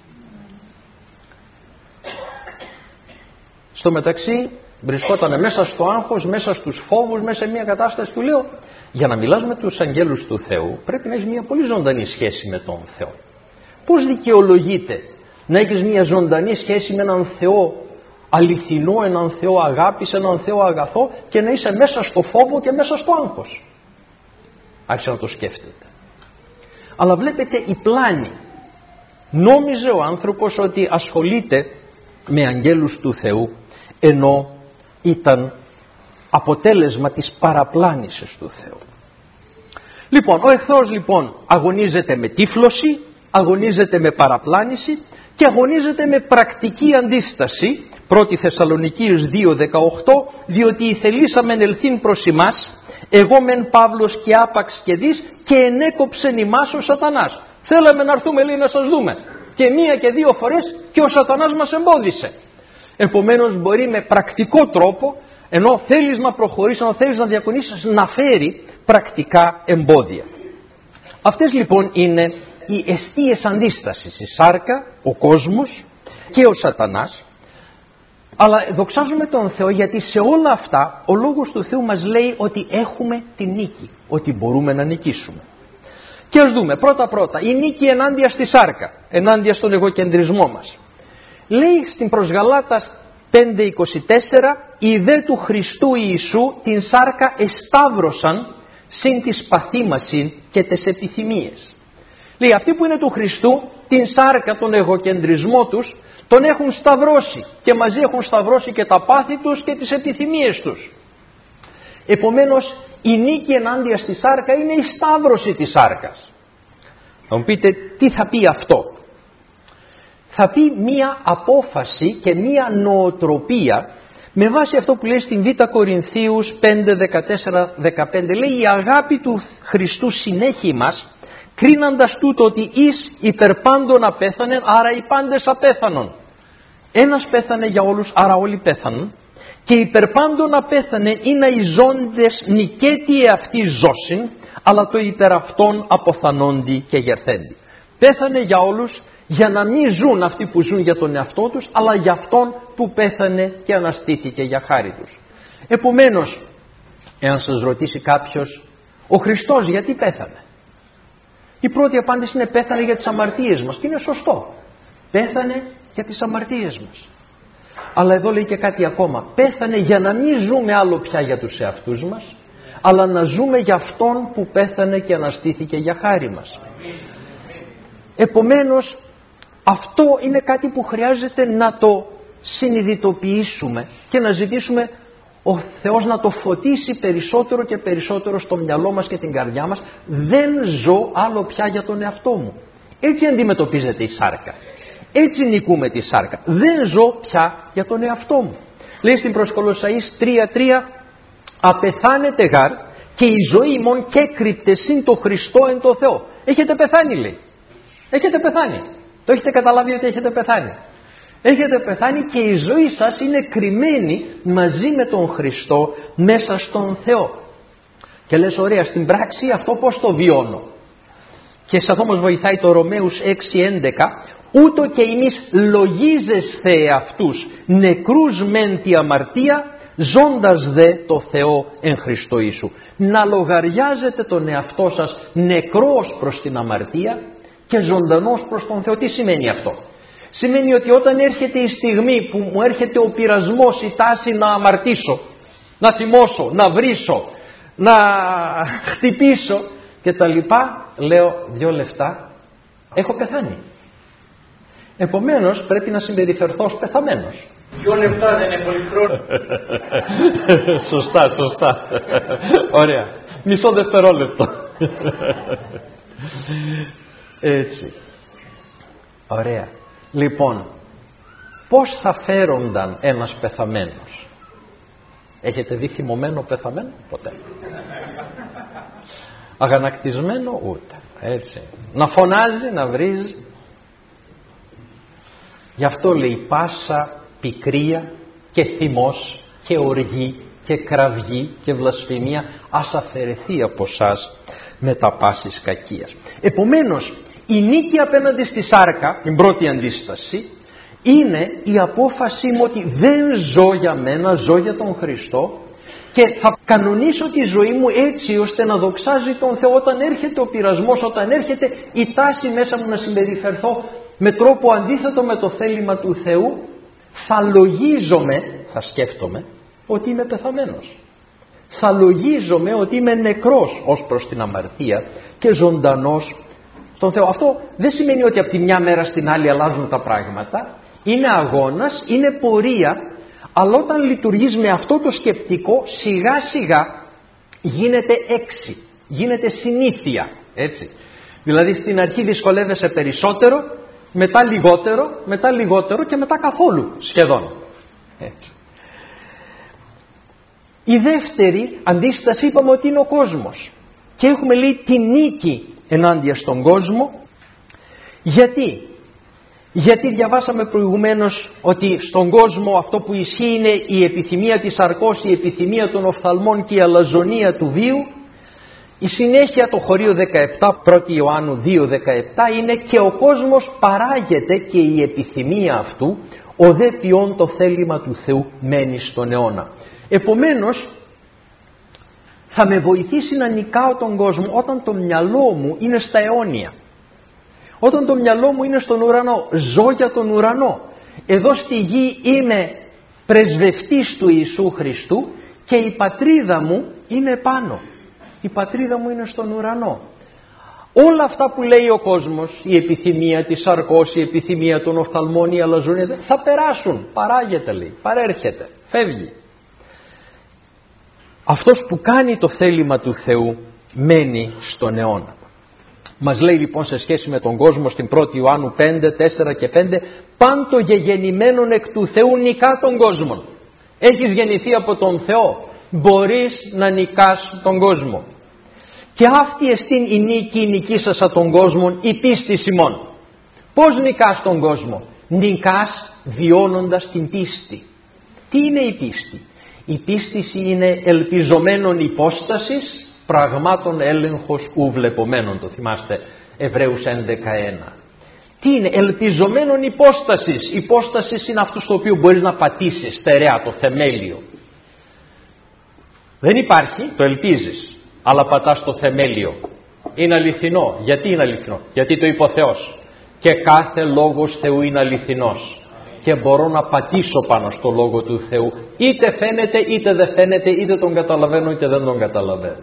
Στο μεταξύ βρισκόταν μέσα στο άγχος, μέσα στους φόβους, μέσα σε μια κατάσταση. Του λέω, για να μιλάς με τους αγγέλους του Θεού πρέπει να έχεις μια πολύ ζωντανή σχέση με τον Θεό. Πώς δικαιολογείται να έχεις μια ζωντανή σχέση με έναν Θεό αληθινό, έναν Θεό αγάπης, έναν Θεό αγαθό, και να είσαι μέσα στο φόβο και μέσα στο άγχος? Άρχισε να το σκέφτεται. Αλλά βλέπετε η πλάνη. Νόμιζε ο άνθρωπος ότι ασχολείται με αγγέλους του Θεού, ενώ ήταν αποτέλεσμα της παραπλάνησης του Θεού. Λοιπόν, ο εχθρός λοιπόν αγωνίζεται με τύφλωση, αγωνίζεται με παραπλάνηση και αγωνίζεται με πρακτική αντίσταση. 1 Θεσσαλονικίους 2:18, διότι ηθελήσαμεν ελθύν προς ημάς, εγώ μεν Παύλος και άπαξ και δις, και ενέκοψεν ημάς ο σατανάς. Θέλαμε να έρθουμε, λέει, να σας δούμε. Και μία και δύο φορές και ο σατανάς μας εμπόδισε. Επομένως μπορεί με πρακτικό τρόπο, ενώ θέλεις να προχωρήσεις, ενώ θέλεις να διακονήσεις, να φέρει πρακτικά εμπόδια. Αυτές λοιπόν είναι οι εστίες αντίστασης, η σάρκα, ο κόσμος και ο σατανάς. Αλλά δοξάζουμε τον Θεό γιατί σε όλα αυτά ο Λόγος του Θεού μας λέει ότι έχουμε τη νίκη, ότι μπορούμε να νικήσουμε. Και ας δούμε πρώτα η νίκη ενάντια στη σάρκα, ενάντια στον εγωκεντρισμό μας. Λέει στην προς Γαλάτας 5:24, οι δε του Χριστού Ιησού την σάρκα εσταύρωσαν συν της παθήμασιν και τις επιθυμίες. Λέει αυτοί που είναι του Χριστού την σάρκα, τον εγωκεντρισμό τους τον έχουν σταυρώσει και μαζί έχουν σταυρώσει και τα πάθη τους και τις επιθυμίες τους. Επομένως η νίκη ενάντια στη σάρκα είναι η σταύρωση της σάρκας. Θα μου πείτε τι θα πει αυτό? Θα πει μία απόφαση και μία νοοτροπία με βάση αυτό που λέει στην Β Κορινθίους 5:14-15. Λέει η αγάπη του Χριστού συνέχει μας, κρίνοντας τούτο ότι εις υπερπάντων απέθανε, άρα οι πάντες απέθανον. Ένας πέθανε για όλους, άρα όλοι πέθανον. Και υπερπάντων απέθανε είναι οι ζώντες νικέτι εαυτοί ζώσιν, αλλά το υπεραυτόν αποθανόντι και γερθέντι. Πέθανε για όλους, για να μην ζουν αυτοί που ζουν για τον εαυτό τους, αλλά για αυτόν που πέθανε και αναστήθηκε για χάρη τους. Επομένως, εάν σας ρωτήσει κάποιος, ο Χριστός γιατί πέθανε? Η πρώτη απάντηση είναι πέθανε για τις αμαρτίες μας, και είναι σωστό. Πέθανε για τις αμαρτίες μας. Αλλά εδώ λέει και κάτι ακόμα. Πέθανε για να μην ζούμε άλλο πια για τους εαυτούς μας, αλλά να ζούμε για αυτόν που πέθανε και αναστήθηκε για χάρη μας. Επομένως αυτό είναι κάτι που χρειάζεται να το συνειδητοποιήσουμε και να ζητήσουμε ο Θεός να το φωτίσει περισσότερο και περισσότερο στο μυαλό μας και την καρδιά μας. Δεν ζω άλλο πια για τον εαυτό μου. Έτσι αντιμετωπίζεται η σάρκα. Έτσι νικούμε τη σάρκα. Δεν ζω πια για τον εαυτό μου. Λέει στην προς Κολοσσαείς 3:3, απεθάνετε γαρ και η ζωή ημών κέκρυπτε συν το Χριστό εν το Θεό. Έχετε πεθάνει, λέει. Έχετε πεθάνει. Το έχετε καταλάβει ότι έχετε πεθάνει. Έχετε πεθάνει και η ζωή σας είναι κρυμμένη μαζί με τον Χριστό μέσα στον Θεό. Και λες, ωραία, στην πράξη αυτό πώς το βιώνω? Και σε αυτό μας βοηθάει το Ρωμαίους 6:11, ούτω και εμείς λογίζεσθε εαυτούς νεκρούς μεν τη αμαρτία, ζώντας δε το Θεό εν Χριστώ Ιησού. Να λογαριάζετε τον εαυτό σας νεκρός προς την αμαρτία και ζωντανός προς τον Θεό. Τι σημαίνει αυτό? Σημαίνει ότι όταν έρχεται η στιγμή που μου έρχεται ο πειρασμός, η τάση να αμαρτήσω, να θυμώσω, να βρίσω, να χτυπήσω και τα λοιπά, λέω 2 λεπτά, έχω πεθάνει. Επομένως πρέπει να συμπεριφερθώ ως πεθαμένος. 2 λεπτά δεν είναι πολύ χρόνο. Σωστά. Ωραία. Μισό δευτερόλεπτο. Έτσι. Ωραία. Λοιπόν, πώς θα φέρονταν ένας πεθαμένος? Έχετε δει θυμωμένο πεθαμένο? Ποτέ. Αγανακτισμένο? Ούτε. Έτσι. Να φωνάζει, να βρίζει. Γι' αυτό λέει πάσα πικρία και θυμός και οργή και κραυγή και βλασφημία ας αφαιρεθεί από σας με τα πάσης κακίας. Επομένως, η νίκη απέναντι στη σάρκα, την πρώτη αντίσταση, είναι η απόφαση μου ότι δεν ζω για μένα, ζω για τον Χριστό και θα κανονίσω τη ζωή μου έτσι ώστε να δοξάζει τον Θεό όταν έρχεται ο πειρασμός, όταν έρχεται η τάση μέσα μου να συμπεριφερθώ με τρόπο αντίθετο με το θέλημα του Θεού. Θα λογίζομαι, θα σκέφτομαι ότι είμαι πεθαμένος. Θα λογίζομαι ότι είμαι νεκρός ως προς την αμαρτία και ζωντανός στον Θεό. Αυτό δεν σημαίνει ότι από τη μια μέρα στην άλλη αλλάζουν τα πράγματα. Είναι αγώνας, είναι πορεία, αλλά όταν λειτουργείς με αυτό το σκεπτικό, σιγά σιγά γίνεται έξι, γίνεται συνήθεια, έτσι. Δηλαδή στην αρχή δυσκολεύεσαι περισσότερο, μετά λιγότερο και μετά καθόλου σχεδόν. Έτσι. Η δεύτερη αντίσταση είπαμε ότι είναι ο κόσμος. Και έχουμε λέει τη νίκη ενάντια στον κόσμο. Γιατί διαβάσαμε προηγουμένως ότι στον κόσμο αυτό που ισχύει είναι η επιθυμία της σαρκός, η επιθυμία των οφθαλμών και η αλαζονία του βίου. Η συνέχεια, το χωρίο 17, 1 Ιωάννου 2:17 είναι και ο κόσμος παράγεται και η επιθυμία αυτού, ο δε ποιόν το θέλημα του Θεού μένει στον αιώνα. Επομένως θα με βοηθήσει να νικάω τον κόσμο όταν το μυαλό μου είναι στα αιώνια. Όταν το μυαλό μου είναι στον ουρανό, ζω για τον ουρανό. Εδώ στη γη είμαι πρεσβευτής του Ιησού Χριστού και η πατρίδα μου είναι πάνω. Η πατρίδα μου είναι στον ουρανό. Όλα αυτά που λέει ο κόσμος, η επιθυμία της σαρκός, η επιθυμία των οφθαλμών, η αλαζονία, θα περάσουν. Παράγεται λέει, παρέρχεται, φεύγει. Αυτός που κάνει το θέλημα του Θεού μένει στον αιώνα. Μας λέει λοιπόν σε σχέση με τον κόσμο στην 1η Ιωάννου 5, 4 και 5, πάντο γεγεννημένον εκ του Θεού νικά τον κόσμο. Έχεις γεννηθεί από τον Θεό, μπορείς να νικάς τον κόσμο. Και αυτή εστίν η νίκη, η νικήσασα τον κόσμο, η πίστη ημών. Πώς νικάς τον κόσμο? Νικάς βιώνοντας την πίστη. Τι είναι η πίστη? Η πίστη είναι ελπιζομένων υπόστασης, πραγμάτων έλεγχος ου βλεπομένων. Το θυμάστε, Εβραίους 11:1. Τι είναι? Ελπιζομένων υπόστασης. Υπόστασης είναι αυτό στο οποίο μπορείς να πατήσεις στερεά, το θεμέλιο. Δεν υπάρχει, το ελπίζεις, αλλά πατάς το θεμέλιο. Είναι αληθινό. Γιατί είναι αληθινό? Γιατί το είπε ο Θεός. Και κάθε λόγος Θεού είναι αληθινός. Και μπορώ να πατήσω πάνω στο λόγο του Θεού. Είτε φαίνεται είτε δεν φαίνεται, είτε τον καταλαβαίνω είτε δεν τον καταλαβαίνω.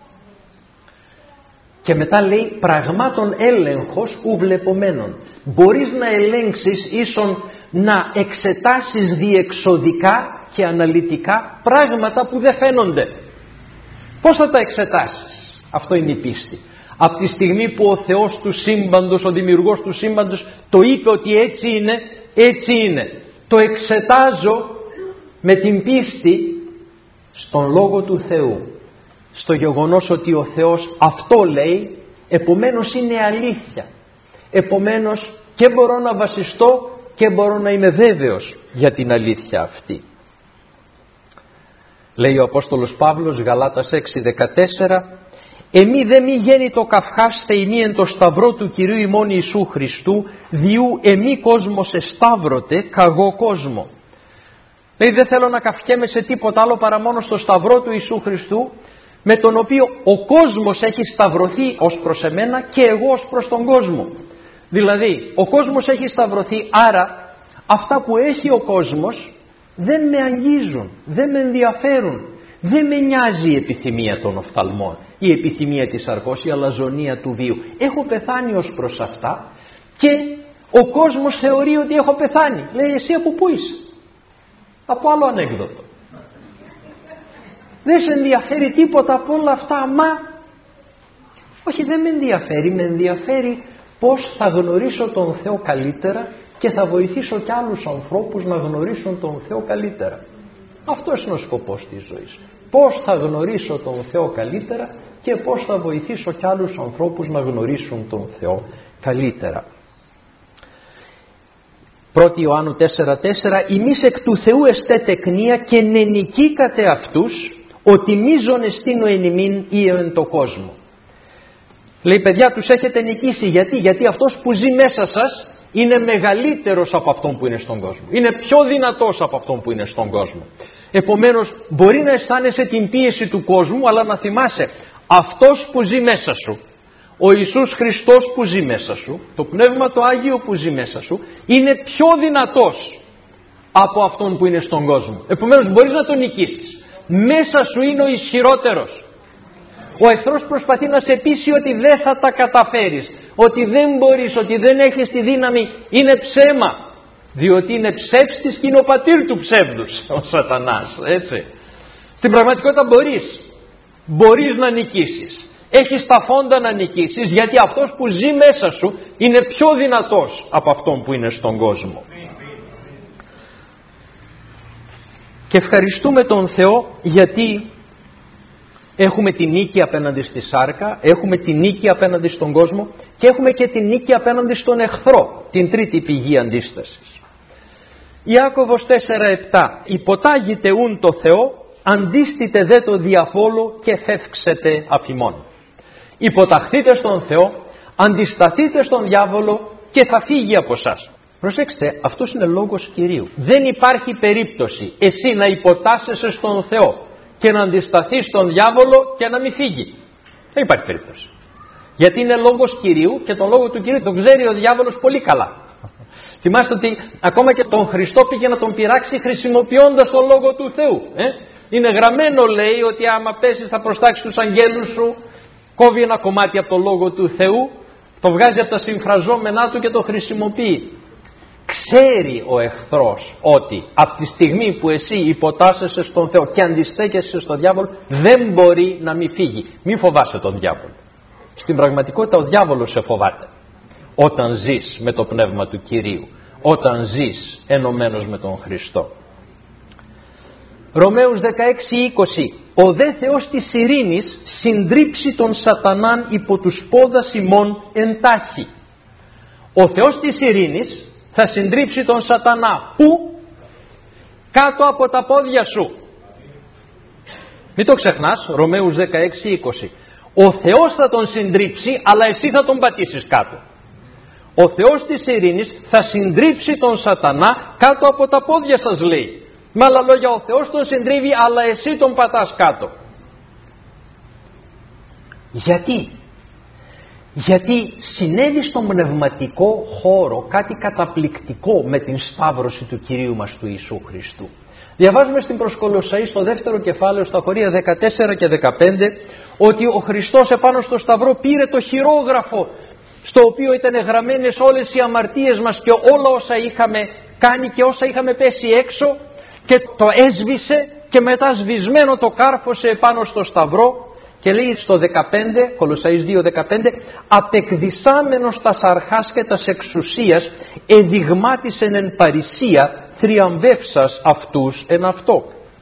Και μετά λέει πραγμάτων έλεγχος ου βλεπομένων. Μπορείς να ελέγξεις ίσον να εξετάσεις διεξοδικά και αναλυτικά πράγματα που δεν φαίνονται. Πώς θα τα εξετάσεις? Αυτό είναι η πίστη. Από τη στιγμή που ο Θεός του σύμπαντος, ο δημιουργός του σύμπαντος το είπε ότι έτσι είναι, έτσι είναι. Το εξετάζω με την πίστη στον Λόγο του Θεού, στο γεγονός ότι ο Θεός αυτό λέει, επομένως είναι αλήθεια. Επομένως και μπορώ να βασιστώ και μπορώ να είμαι βέβαιος για την αλήθεια αυτή. Λέει ο Απόστολος Παύλος, Γαλάτας 6:14, «Εμεί δε μη γέννη το καυχάστε ημί εν το σταυρό του Κυρίου ημών Ιησού Χριστού, διού εμεί κόσμος εσταύρωτε καγώ κόσμο». Λέει, δεν θέλω να καυχέμαι σε τίποτα άλλο παρά μόνο στο σταυρό του Ιησού Χριστού, με τον οποίο ο κόσμος έχει σταυρωθεί ως προς εμένα και εγώ ως προς τον κόσμο. Δηλαδή ο κόσμος έχει σταυρωθεί, άρα αυτά που έχει ο κόσμος δεν με αγγίζουν, δεν με ενδιαφέρουν. Δεν με νοιάζει η επιθυμία των οφθαλμών, η επιθυμία της σαρκός, η αλαζονία του βίου. Έχω πεθάνει ως προς αυτά και ο κόσμος θεωρεί ότι έχω πεθάνει. Λέει, εσύ από πού είσαι? Από άλλο ανέκδοτο. Δεν σε ενδιαφέρει τίποτα από όλα αυτά? Όχι, δεν με ενδιαφέρει. Με ενδιαφέρει πώς θα γνωρίσω τον Θεό καλύτερα και θα βοηθήσω κι άλλους ανθρώπους να γνωρίσουν τον Θεό καλύτερα. Αυτός είναι ο σκοπός της ζωής. Πώς θα γνωρίσω τον Θεό καλύτερα και πώς θα βοηθήσω κι άλλους ανθρώπους να γνωρίσουν τον Θεό καλύτερα. 1 Ιωάννου 4:4, «Ημείς εκ του Θεού εστέ τεκνία και νενικήκατε αυτούς, ότι μίζων εστίνω εν ημίν ή εν το κόσμο». Λέει, παιδιά, τους έχετε νικήσει. Γιατί αυτός που ζει μέσα σας είναι μεγαλύτερος από αυτόν που είναι στον κόσμο. Είναι πιο δυνατός από αυτόν που είναι στον κόσμο. Επομένως μπορεί να αισθάνεσαι την πίεση του κόσμου, αλλά να θυμάσαι, αυτός που ζει μέσα σου, ο Ιησούς Χριστός που ζει μέσα σου, το Πνεύμα το Άγιο που ζει μέσα σου, είναι πιο δυνατός από αυτόν που είναι στον κόσμο. Επομένως μπορείς να τον νικήσεις. Μέσα σου είναι ο ισχυρότερος. Ο εχθρός προσπαθεί να σε πείσει ότι δεν θα τα καταφέρεις, ότι δεν μπορείς, ότι δεν έχεις τη δύναμη. Είναι ψέμα. Διότι είναι ψεύστης και είναι ο πατήρ του ψεύδους ο Σατανάς, έτσι. Στην πραγματικότητα μπορείς να νικήσεις. Έχεις τα φόντα να νικήσεις, γιατί αυτός που ζει μέσα σου είναι πιο δυνατός από αυτόν που είναι στον κόσμο. Και ευχαριστούμε τον Θεό γιατί έχουμε τη νίκη απέναντι στη σάρκα, έχουμε τη νίκη απέναντι στον κόσμο και έχουμε και τη νίκη απέναντι στον εχθρό, την τρίτη πηγή αντίστασης. Ιάκωβος 4:7, «Υποτάγετε ούν το Θεό, αντίστητε δε το διαβόλο και φεύξετε αφημών». Υποταχθείτε στον Θεό, αντισταθείτε στον διάβολο και θα φύγει από εσάς. Προσέξτε, αυτός είναι λόγος Κυρίου. Δεν υπάρχει περίπτωση εσύ να υποτάσσεσαι στον Θεό και να αντισταθείς στον διάβολο και να μην φύγει. Δεν υπάρχει περίπτωση. Γιατί είναι λόγος Κυρίου και τον λόγο του Κυρίου τον ξέρει ο διάβολος πολύ καλά. Θυμάστε ότι ακόμα και τον Χριστό πήγε να τον πειράξει χρησιμοποιώντας τον λόγο του Θεού. Είναι γραμμένο, λέει, ότι άμα πέσεις θα προστάξεις τους αγγέλους σου. Κόβει ένα κομμάτι από το λόγο του Θεού, το βγάζει από τα συμφραζόμενά του και το χρησιμοποιεί. Ξέρει ο εχθρός ότι από τη στιγμή που εσύ υποτάσσεσαι στον Θεό και αντιστέκεσαι στον διάβολο, δεν μπορεί να μην φύγει. Μην φοβάσαι τον διάβολο. Στην πραγματικότητα ο διάβολος σε φοβάται. Όταν ζεις με το Πνεύμα του Κυρίου, όταν ζεις ενωμένος με τον Χριστό. Ρωμαίους 16:20, «Ο δε Θεός της ειρήνης συντρίψει τον Σατανάν υπό τους πόδας ημών εντάχει». Ο Θεός της ειρήνης θα συντρίψει τον Σατανά. Πού? Κάτω από τα πόδια σου. Μην το ξεχνάς, Ρωμαίους 16:20. Ο Θεός θα τον συντρίψει, αλλά εσύ θα τον πατήσεις κάτω. Ο Θεός της ειρήνης θα συντρίψει τον Σατανά κάτω από τα πόδια σας, λέει. Με άλλα λόγια, ο Θεός τον συντρίβει, αλλά εσύ τον πατάς κάτω. Γιατί συνέβη στον πνευματικό χώρο κάτι καταπληκτικό με την σταύρωση του Κυρίου μας του Ιησού Χριστού. Διαβάζουμε στην προς Κολοσσαείς στο δεύτερο κεφάλαιο, στα χωρία 14 και 15, ότι ο Χριστός επάνω στο σταυρό πήρε το χειρόγραφο στο οποίο ήταν γραμμένες όλες οι αμαρτίες μας και όλα όσα είχαμε κάνει και όσα είχαμε πέσει έξω, και το έσβησε και μετά σβησμένο το κάρφωσε επάνω στο σταυρό. Και λέει στο 15, Κολοσσαείς 2:15, απεκδισάμενος τας αρχάς και τας εξουσίας εδειγμάτισεν εν παρησία θριαμβεύσας αυτούς εν αυτό.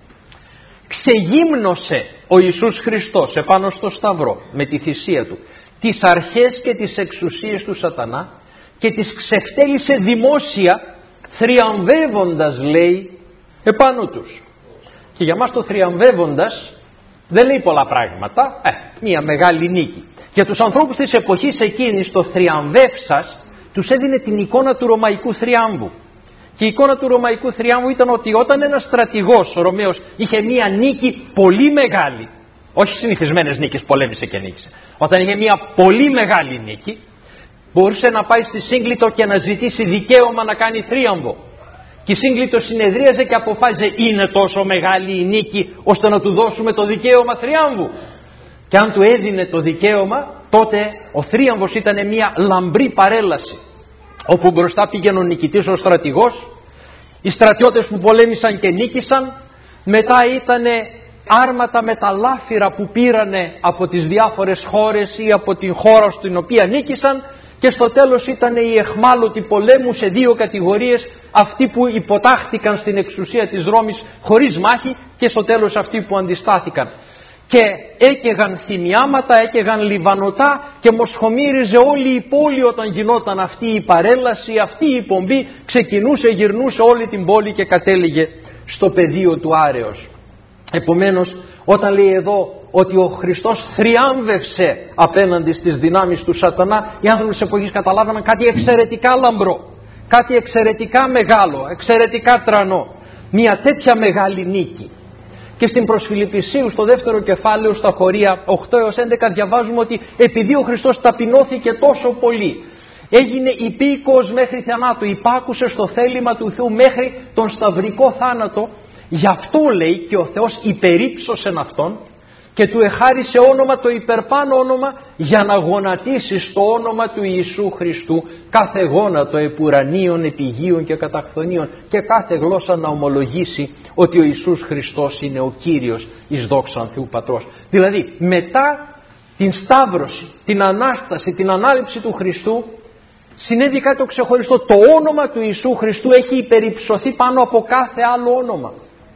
Ξεγύμνωσε ο Ιησούς Χριστός επάνω στο σταυρό με τη θυσία του τις αρχές και τις εξουσίες του σατανά και τις ξεφτέλησε δημόσια θριαμβεύοντας, λέει, επάνω τους. Και για μας το θριαμβεύοντας δεν λέει πολλά πράγματα, μια μεγάλη νίκη. Για τους ανθρώπους της εποχής εκείνης το θριαμβεύσας τους έδινε την εικόνα του ρωμαϊκού θριάμβου. Και η εικόνα του ρωμαϊκού θριάμβου ήταν ότι όταν ένας στρατηγός, ο Ρωμαίος, είχε μια νίκη πολύ μεγάλη, όχι συνηθισμένες νίκες, πολέμησε και νίκησε, όταν είχε μια πολύ μεγάλη νίκη, μπορούσε να πάει στη Σύγκλιτο και να ζητήσει δικαίωμα να κάνει θρίαμβο. Και η Σύγκλιτο συνεδρίαζε και αποφάσιζε, είναι τόσο μεγάλη η νίκη ώστε να του δώσουμε το δικαίωμα θριάμβου. Και αν του έδινε το δικαίωμα, τότε ο θρίαμβος ήταν μια λαμπρή παρέλαση, όπου μπροστά πήγαινε ο νικητής, ο στρατηγός, οι στρατιώτες που πολέμησαν και νίκησαν, μετά ήταν άρματα με τα λάφυρα που πήρανε από τις διάφορες χώρες ή από την χώρα στην οποία νίκησαν, και στο τέλος ήταν οι εχμάλωτοι πολέμου σε δύο κατηγορίες, αυτοί που υποτάχθηκαν στην εξουσία της Ρώμης χωρίς μάχη και στο τέλος αυτοί που αντιστάθηκαν. Και έκαιγαν θυμιάματα, έκαιγαν λιβανωτά και μοσχομύριζε όλη η πόλη όταν γινόταν αυτή η παρέλαση, αυτή η πομπή, ξεκινούσε, γυρνούσε όλη την πόλη και κατέληγε στο πεδίο του άρεος. Επομένως, όταν λέει εδώ ότι ο Χριστός θριάμβευσε απέναντι στις δυνάμεις του σατανά, οι άνθρωποι της εποχής καταλάβαναν κάτι εξαιρετικά λαμπρό, κάτι εξαιρετικά μεγάλο, εξαιρετικά τρανό, μια τέτοια μεγάλη νίκη. Και στην προς Φιλιππισίους στο δεύτερο κεφάλαιο στα χωρία 8 έως 11 διαβάζουμε ότι επειδή ο Χριστός ταπεινώθηκε τόσο πολύ, έγινε υπήκοος μέχρι θανάτου, υπάκουσε στο θέλημα του Θεού μέχρι τον σταυρικό θάνατο, γι' αυτό λέει και ο Θεός υπερύψωσεν αυτόν και του εχάρισε όνομα, το υπερπάνω όνομα, για να γονατίσει στο όνομα του Ιησού Χριστού κάθε γόνατο επουρανίων, επιγείων και καταχθονίων και κάθε γλώσσα να ομολογήσει ότι ο Ιησούς Χριστός είναι ο Κύριος εις δόξαν Θεού Πατρός. Δηλαδή μετά την σταύρωση, την Ανάσταση, την ανάληψη του Χριστού συνέβη κάτι το ξεχωριστό. Το όνομα του Ιησού Χριστού έχει υπερυψωθεί πάνω από κάθε άλλο όνομα.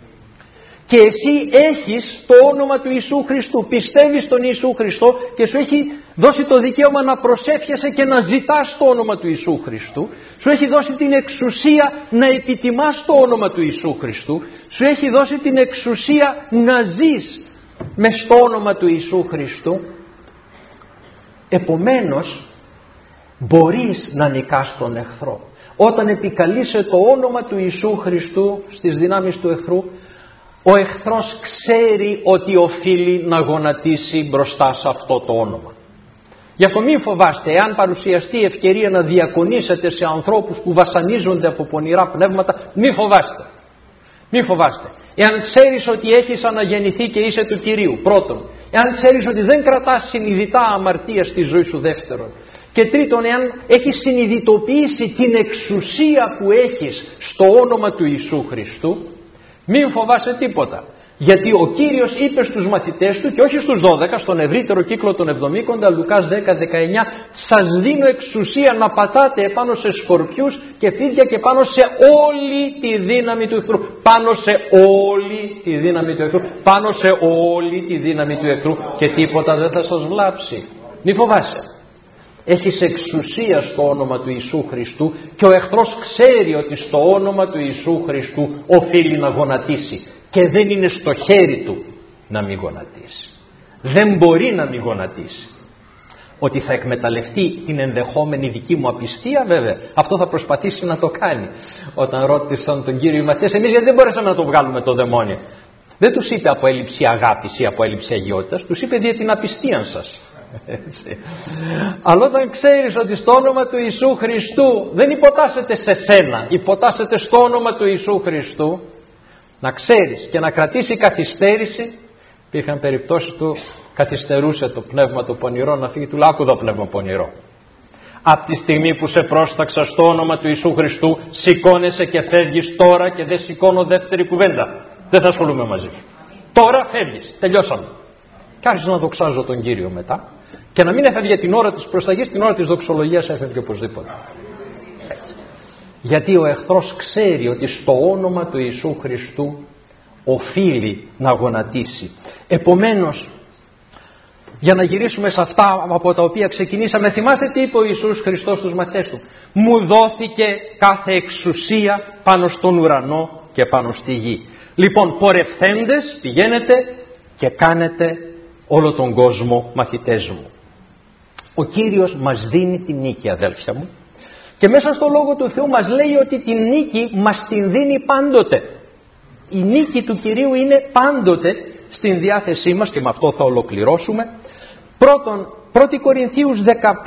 Και εσύ έχεις το όνομα του Ιησού Χριστού, πιστεύεις στον Ιησού Χριστό και σου έχει δώσει το δικαίωμα να προσεύχεσαι και να ζητάς το όνομα του Ιησού Χριστού. Σου έχει δώσει την εξουσία να επιτιμάς το όνομα του Ιησού Χριστού. Σου έχει δώσει την εξουσία να ζεις μες στο όνομα του Ιησού Χριστού. Επομένως μπορείς να νικάς τον εχθρό. Όταν επικαλείσαι το όνομα του Ιησού Χριστού στις δυνάμεις του εχθρού, ο εχθρός ξέρει ότι οφείλει να γονατίσει μπροστά σε αυτό το όνομα. Γι' αυτό μην φοβάστε, εάν παρουσιαστεί ευκαιρία να διακονήσετε σε ανθρώπους που βασανίζονται από πονηρά πνεύματα, μην φοβάστε. Μην φοβάστε. Εάν ξέρεις ότι έχεις αναγεννηθεί και είσαι του Κυρίου, πρώτον. Εάν ξέρεις ότι δεν κρατάς συνειδητά αμαρτία στη ζωή σου, δεύτερον. Και τρίτον, εάν έχεις συνειδητοποιήσει την εξουσία που έχεις στο όνομα του Ιησού Χριστού, μην φοβάσαι τίποτα. Γιατί ο Κύριος είπε στους μαθητές του, και όχι στους 12, στον ευρύτερο κύκλο των 70, Λουκάς 10-19, σας δίνω εξουσία να πατάτε επάνω σε σκορπιούς και φίδια και πάνω σε όλη τη δύναμη του εχθρού. Πάνω σε όλη τη δύναμη του εχθρού. Πάνω σε όλη τη δύναμη του εχθρού και τίποτα δεν θα σας βλάψει. Μην φοβάσαι. Έχεις εξουσία στο όνομα του Ιησού Χριστού και ο εχθρός ξέρει ότι στο όνομα του Ιησού Χριστού οφείλει να γονατίσει και δεν είναι στο χέρι του να μην γονατίσει. Δεν μπορεί να μην γονατίσει. Ότι θα εκμεταλλευτεί την ενδεχόμενη δική μου απιστία, βέβαια, αυτό θα προσπαθήσει να το κάνει. Όταν ρώτησαν τον Κύριο οι μαθητές, εμείς γιατί δεν μπορέσαμε να το βγάλουμε το δαιμόνιο. Δεν τους είπε από έλλειψη αγάπης ή από έλλειψη αγιότητας, τους είπε δια την απιστία σας. Έτσι. Αλλά όταν ξέρεις ότι στο όνομα του Ιησού Χριστού δεν υποτάσσεται σε σένα, υποτάσσεται στο όνομα του Ιησού Χριστού, να ξέρεις και να κρατήσει καθυστέρηση. Υπήρχαν περιπτώσεις του καθυστερούσε το πνεύμα το πονηρό να φύγει, του λέει άκου εδώ πνεύμα πονηρό, Από τη στιγμή που σε πρόσταξα στο όνομα του Ιησού Χριστού, σηκώνεσαι και φεύγεις τώρα και δεν σηκώνω δεύτερη κουβέντα. Δεν θα ασχολούμαι μαζί σου. Τώρα φεύγεις. Τελειώσαμε. Και άρχισα να δοξάζω τον Κύριο μετά. Και να μην έφευγε την ώρα της προσταγής, την ώρα της δοξολογίας έφευγε οπωσδήποτε. Έτσι. Γιατί ο εχθρός ξέρει ότι στο όνομα του Ιησού Χριστού οφείλει να γονατίσει. Επομένως, για να γυρίσουμε σε αυτά από τα οποία ξεκινήσαμε, θυμάστε τι είπε ο Ιησούς Χριστός στους μαθητές του? Μου δόθηκε κάθε εξουσία πάνω στον ουρανό και πάνω στη γη. Λοιπόν, πορευθέντες, πηγαίνετε και κάνετε όλο τον κόσμο μαθητές μου. Ο Κύριος μας δίνει τη νίκη, αδέλφια μου, και μέσα στο Λόγο του Θεού μας λέει ότι τη νίκη μας την δίνει πάντοτε. Η νίκη του Κυρίου είναι πάντοτε στην διάθεσή μας, και με αυτό θα ολοκληρώσουμε. 1 Κορινθίους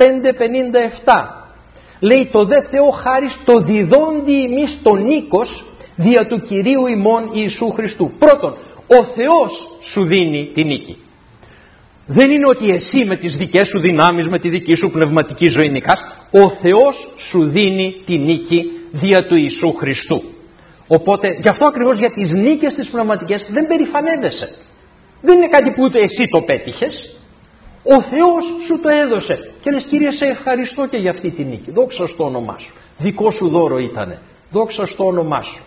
15:57 λέει, το δε Θεό χάρις το διδόντι ημείς το νίκος δια του Κυρίου ημών Ιησού Χριστού. Πρώτον, ο Θεός σου δίνει τη νίκη. Δεν είναι ότι εσύ με τις δικές σου δυνάμεις, με τη δική σου πνευματική ζωή νικάς. Ο Θεός σου δίνει τη νίκη δια του Ιησού Χριστού. Οπότε, γι' αυτό ακριβώς για τις νίκες τις πνευματικές δεν περηφανεύεσαι. Δεν είναι κάτι που ούτε εσύ το πέτυχες. Ο Θεός σου το έδωσε. Και λες, Κύριε, σε ευχαριστώ και για αυτή τη νίκη. Δόξα στο όνομά σου. Δικό σου δώρο ήτανε. Δόξα στο όνομά σου.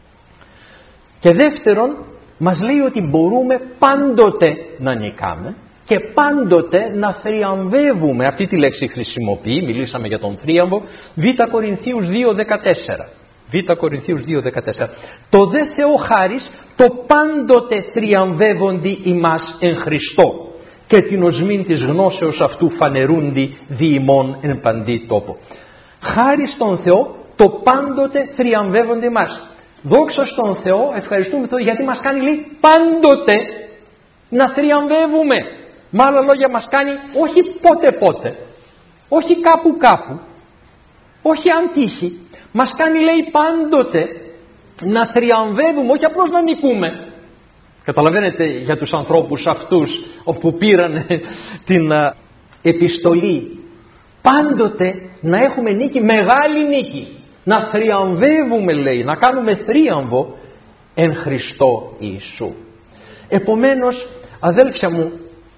Και δεύτερον, μας λέει ότι μπορούμε πάντοτε να νικάμε και πάντοτε να θριαμβεύουμε. Αυτή τη λέξη χρησιμοποιεί, μιλήσαμε για τον θρίαμβο. Β' Κορινθίους 2:14. Β' Κορινθίους 2:14. Το δε Θεό χάρις το πάντοτε θριαμβεύοντι ημάς εν Χριστώ και την οσμήν της γνώσεως αυτού φανερούντι δι ημών εν παντή τόπο. Χάρη στον Θεό το πάντοτε θριαμβεύονται ημάς. Δόξα στον Θεό, ευχαριστούμε Θεό, γιατί μας κάνει, λέει, πάντοτε να θριαμβεύουμε. Με άλλα λόγια, μας κάνει όχι πότε, όχι κάπου, όχι αν τύχει. Μας κάνει, λέει, πάντοτε να θριαμβεύουμε, όχι απλώς να νικούμε. Καταλαβαίνετε για τους ανθρώπους αυτούς όπου πήραν την επιστολή, πάντοτε να έχουμε νίκη, μεγάλη νίκη. Να θριαμβεύουμε, λέει, να κάνουμε θρίαμβο εν Χριστώ Ιησού. Επομένως, αδέλφια μου,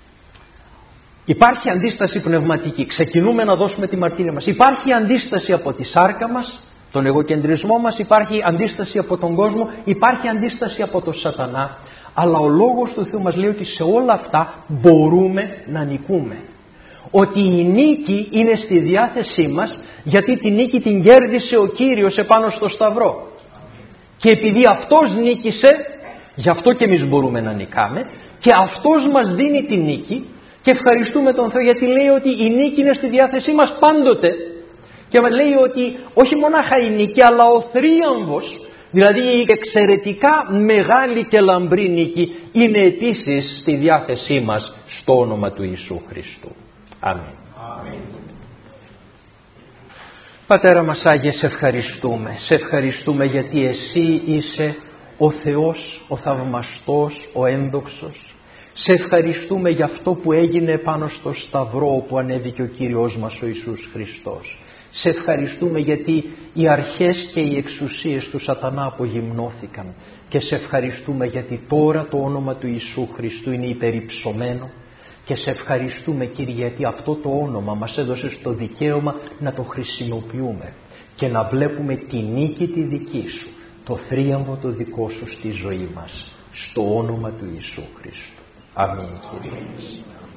υπάρχει αντίσταση πνευματική. Ξεκινούμε να δώσουμε τη μαρτύρια μας. Υπάρχει αντίσταση από τη σάρκα μας, τον εγωκεντρισμό μας, υπάρχει αντίσταση από τον κόσμο, υπάρχει αντίσταση από τον σατανά. Αλλά ο Λόγος του Θεού μας λέει ότι σε όλα αυτά μπορούμε να νικούμε. Ότι η νίκη είναι στη διάθεσή μας, γιατί τη νίκη την κέρδισε ο Κύριος επάνω στο Σταυρό. Και επειδή Αυτός νίκησε, γι' αυτό και εμείς μπορούμε να νικάμε, και Αυτός μας δίνει τη νίκη, και ευχαριστούμε τον Θεό γιατί λέει ότι η νίκη είναι στη διάθεσή μας πάντοτε. Και λέει ότι όχι μονάχα η νίκη, αλλά ο θρίαμβος, δηλαδή η εξαιρετικά μεγάλη και λαμπρή νίκη, είναι επίσης στη διάθεσή μας στο όνομα του Ιησού Χριστού. Αμήν. Αμήν. Πατέρα μας Άγιε, σε ευχαριστούμε. Σε ευχαριστούμε γιατί Εσύ είσαι ο Θεός, ο θαυμαστός, ο ένδοξος. Σε ευχαριστούμε για αυτό που έγινε πάνω στο Σταυρό όπου ανέβηκε ο Κύριος μας ο Ιησούς Χριστός. Σε ευχαριστούμε γιατί οι αρχές και οι εξουσίες του σατανά απογυμνώθηκαν. Και σε ευχαριστούμε γιατί τώρα το όνομα του Ιησού Χριστού είναι υπερυψωμένο. Και σε ευχαριστούμε, Κύριε, γιατί αυτό το όνομα μας έδωσε στο δικαίωμα να το χρησιμοποιούμε και να βλέπουμε τη νίκη τη δική Σου, το θρίαμβο το δικό Σου στη ζωή μας, στο όνομα του Ιησού Χριστού. Αμήν, Κύριε.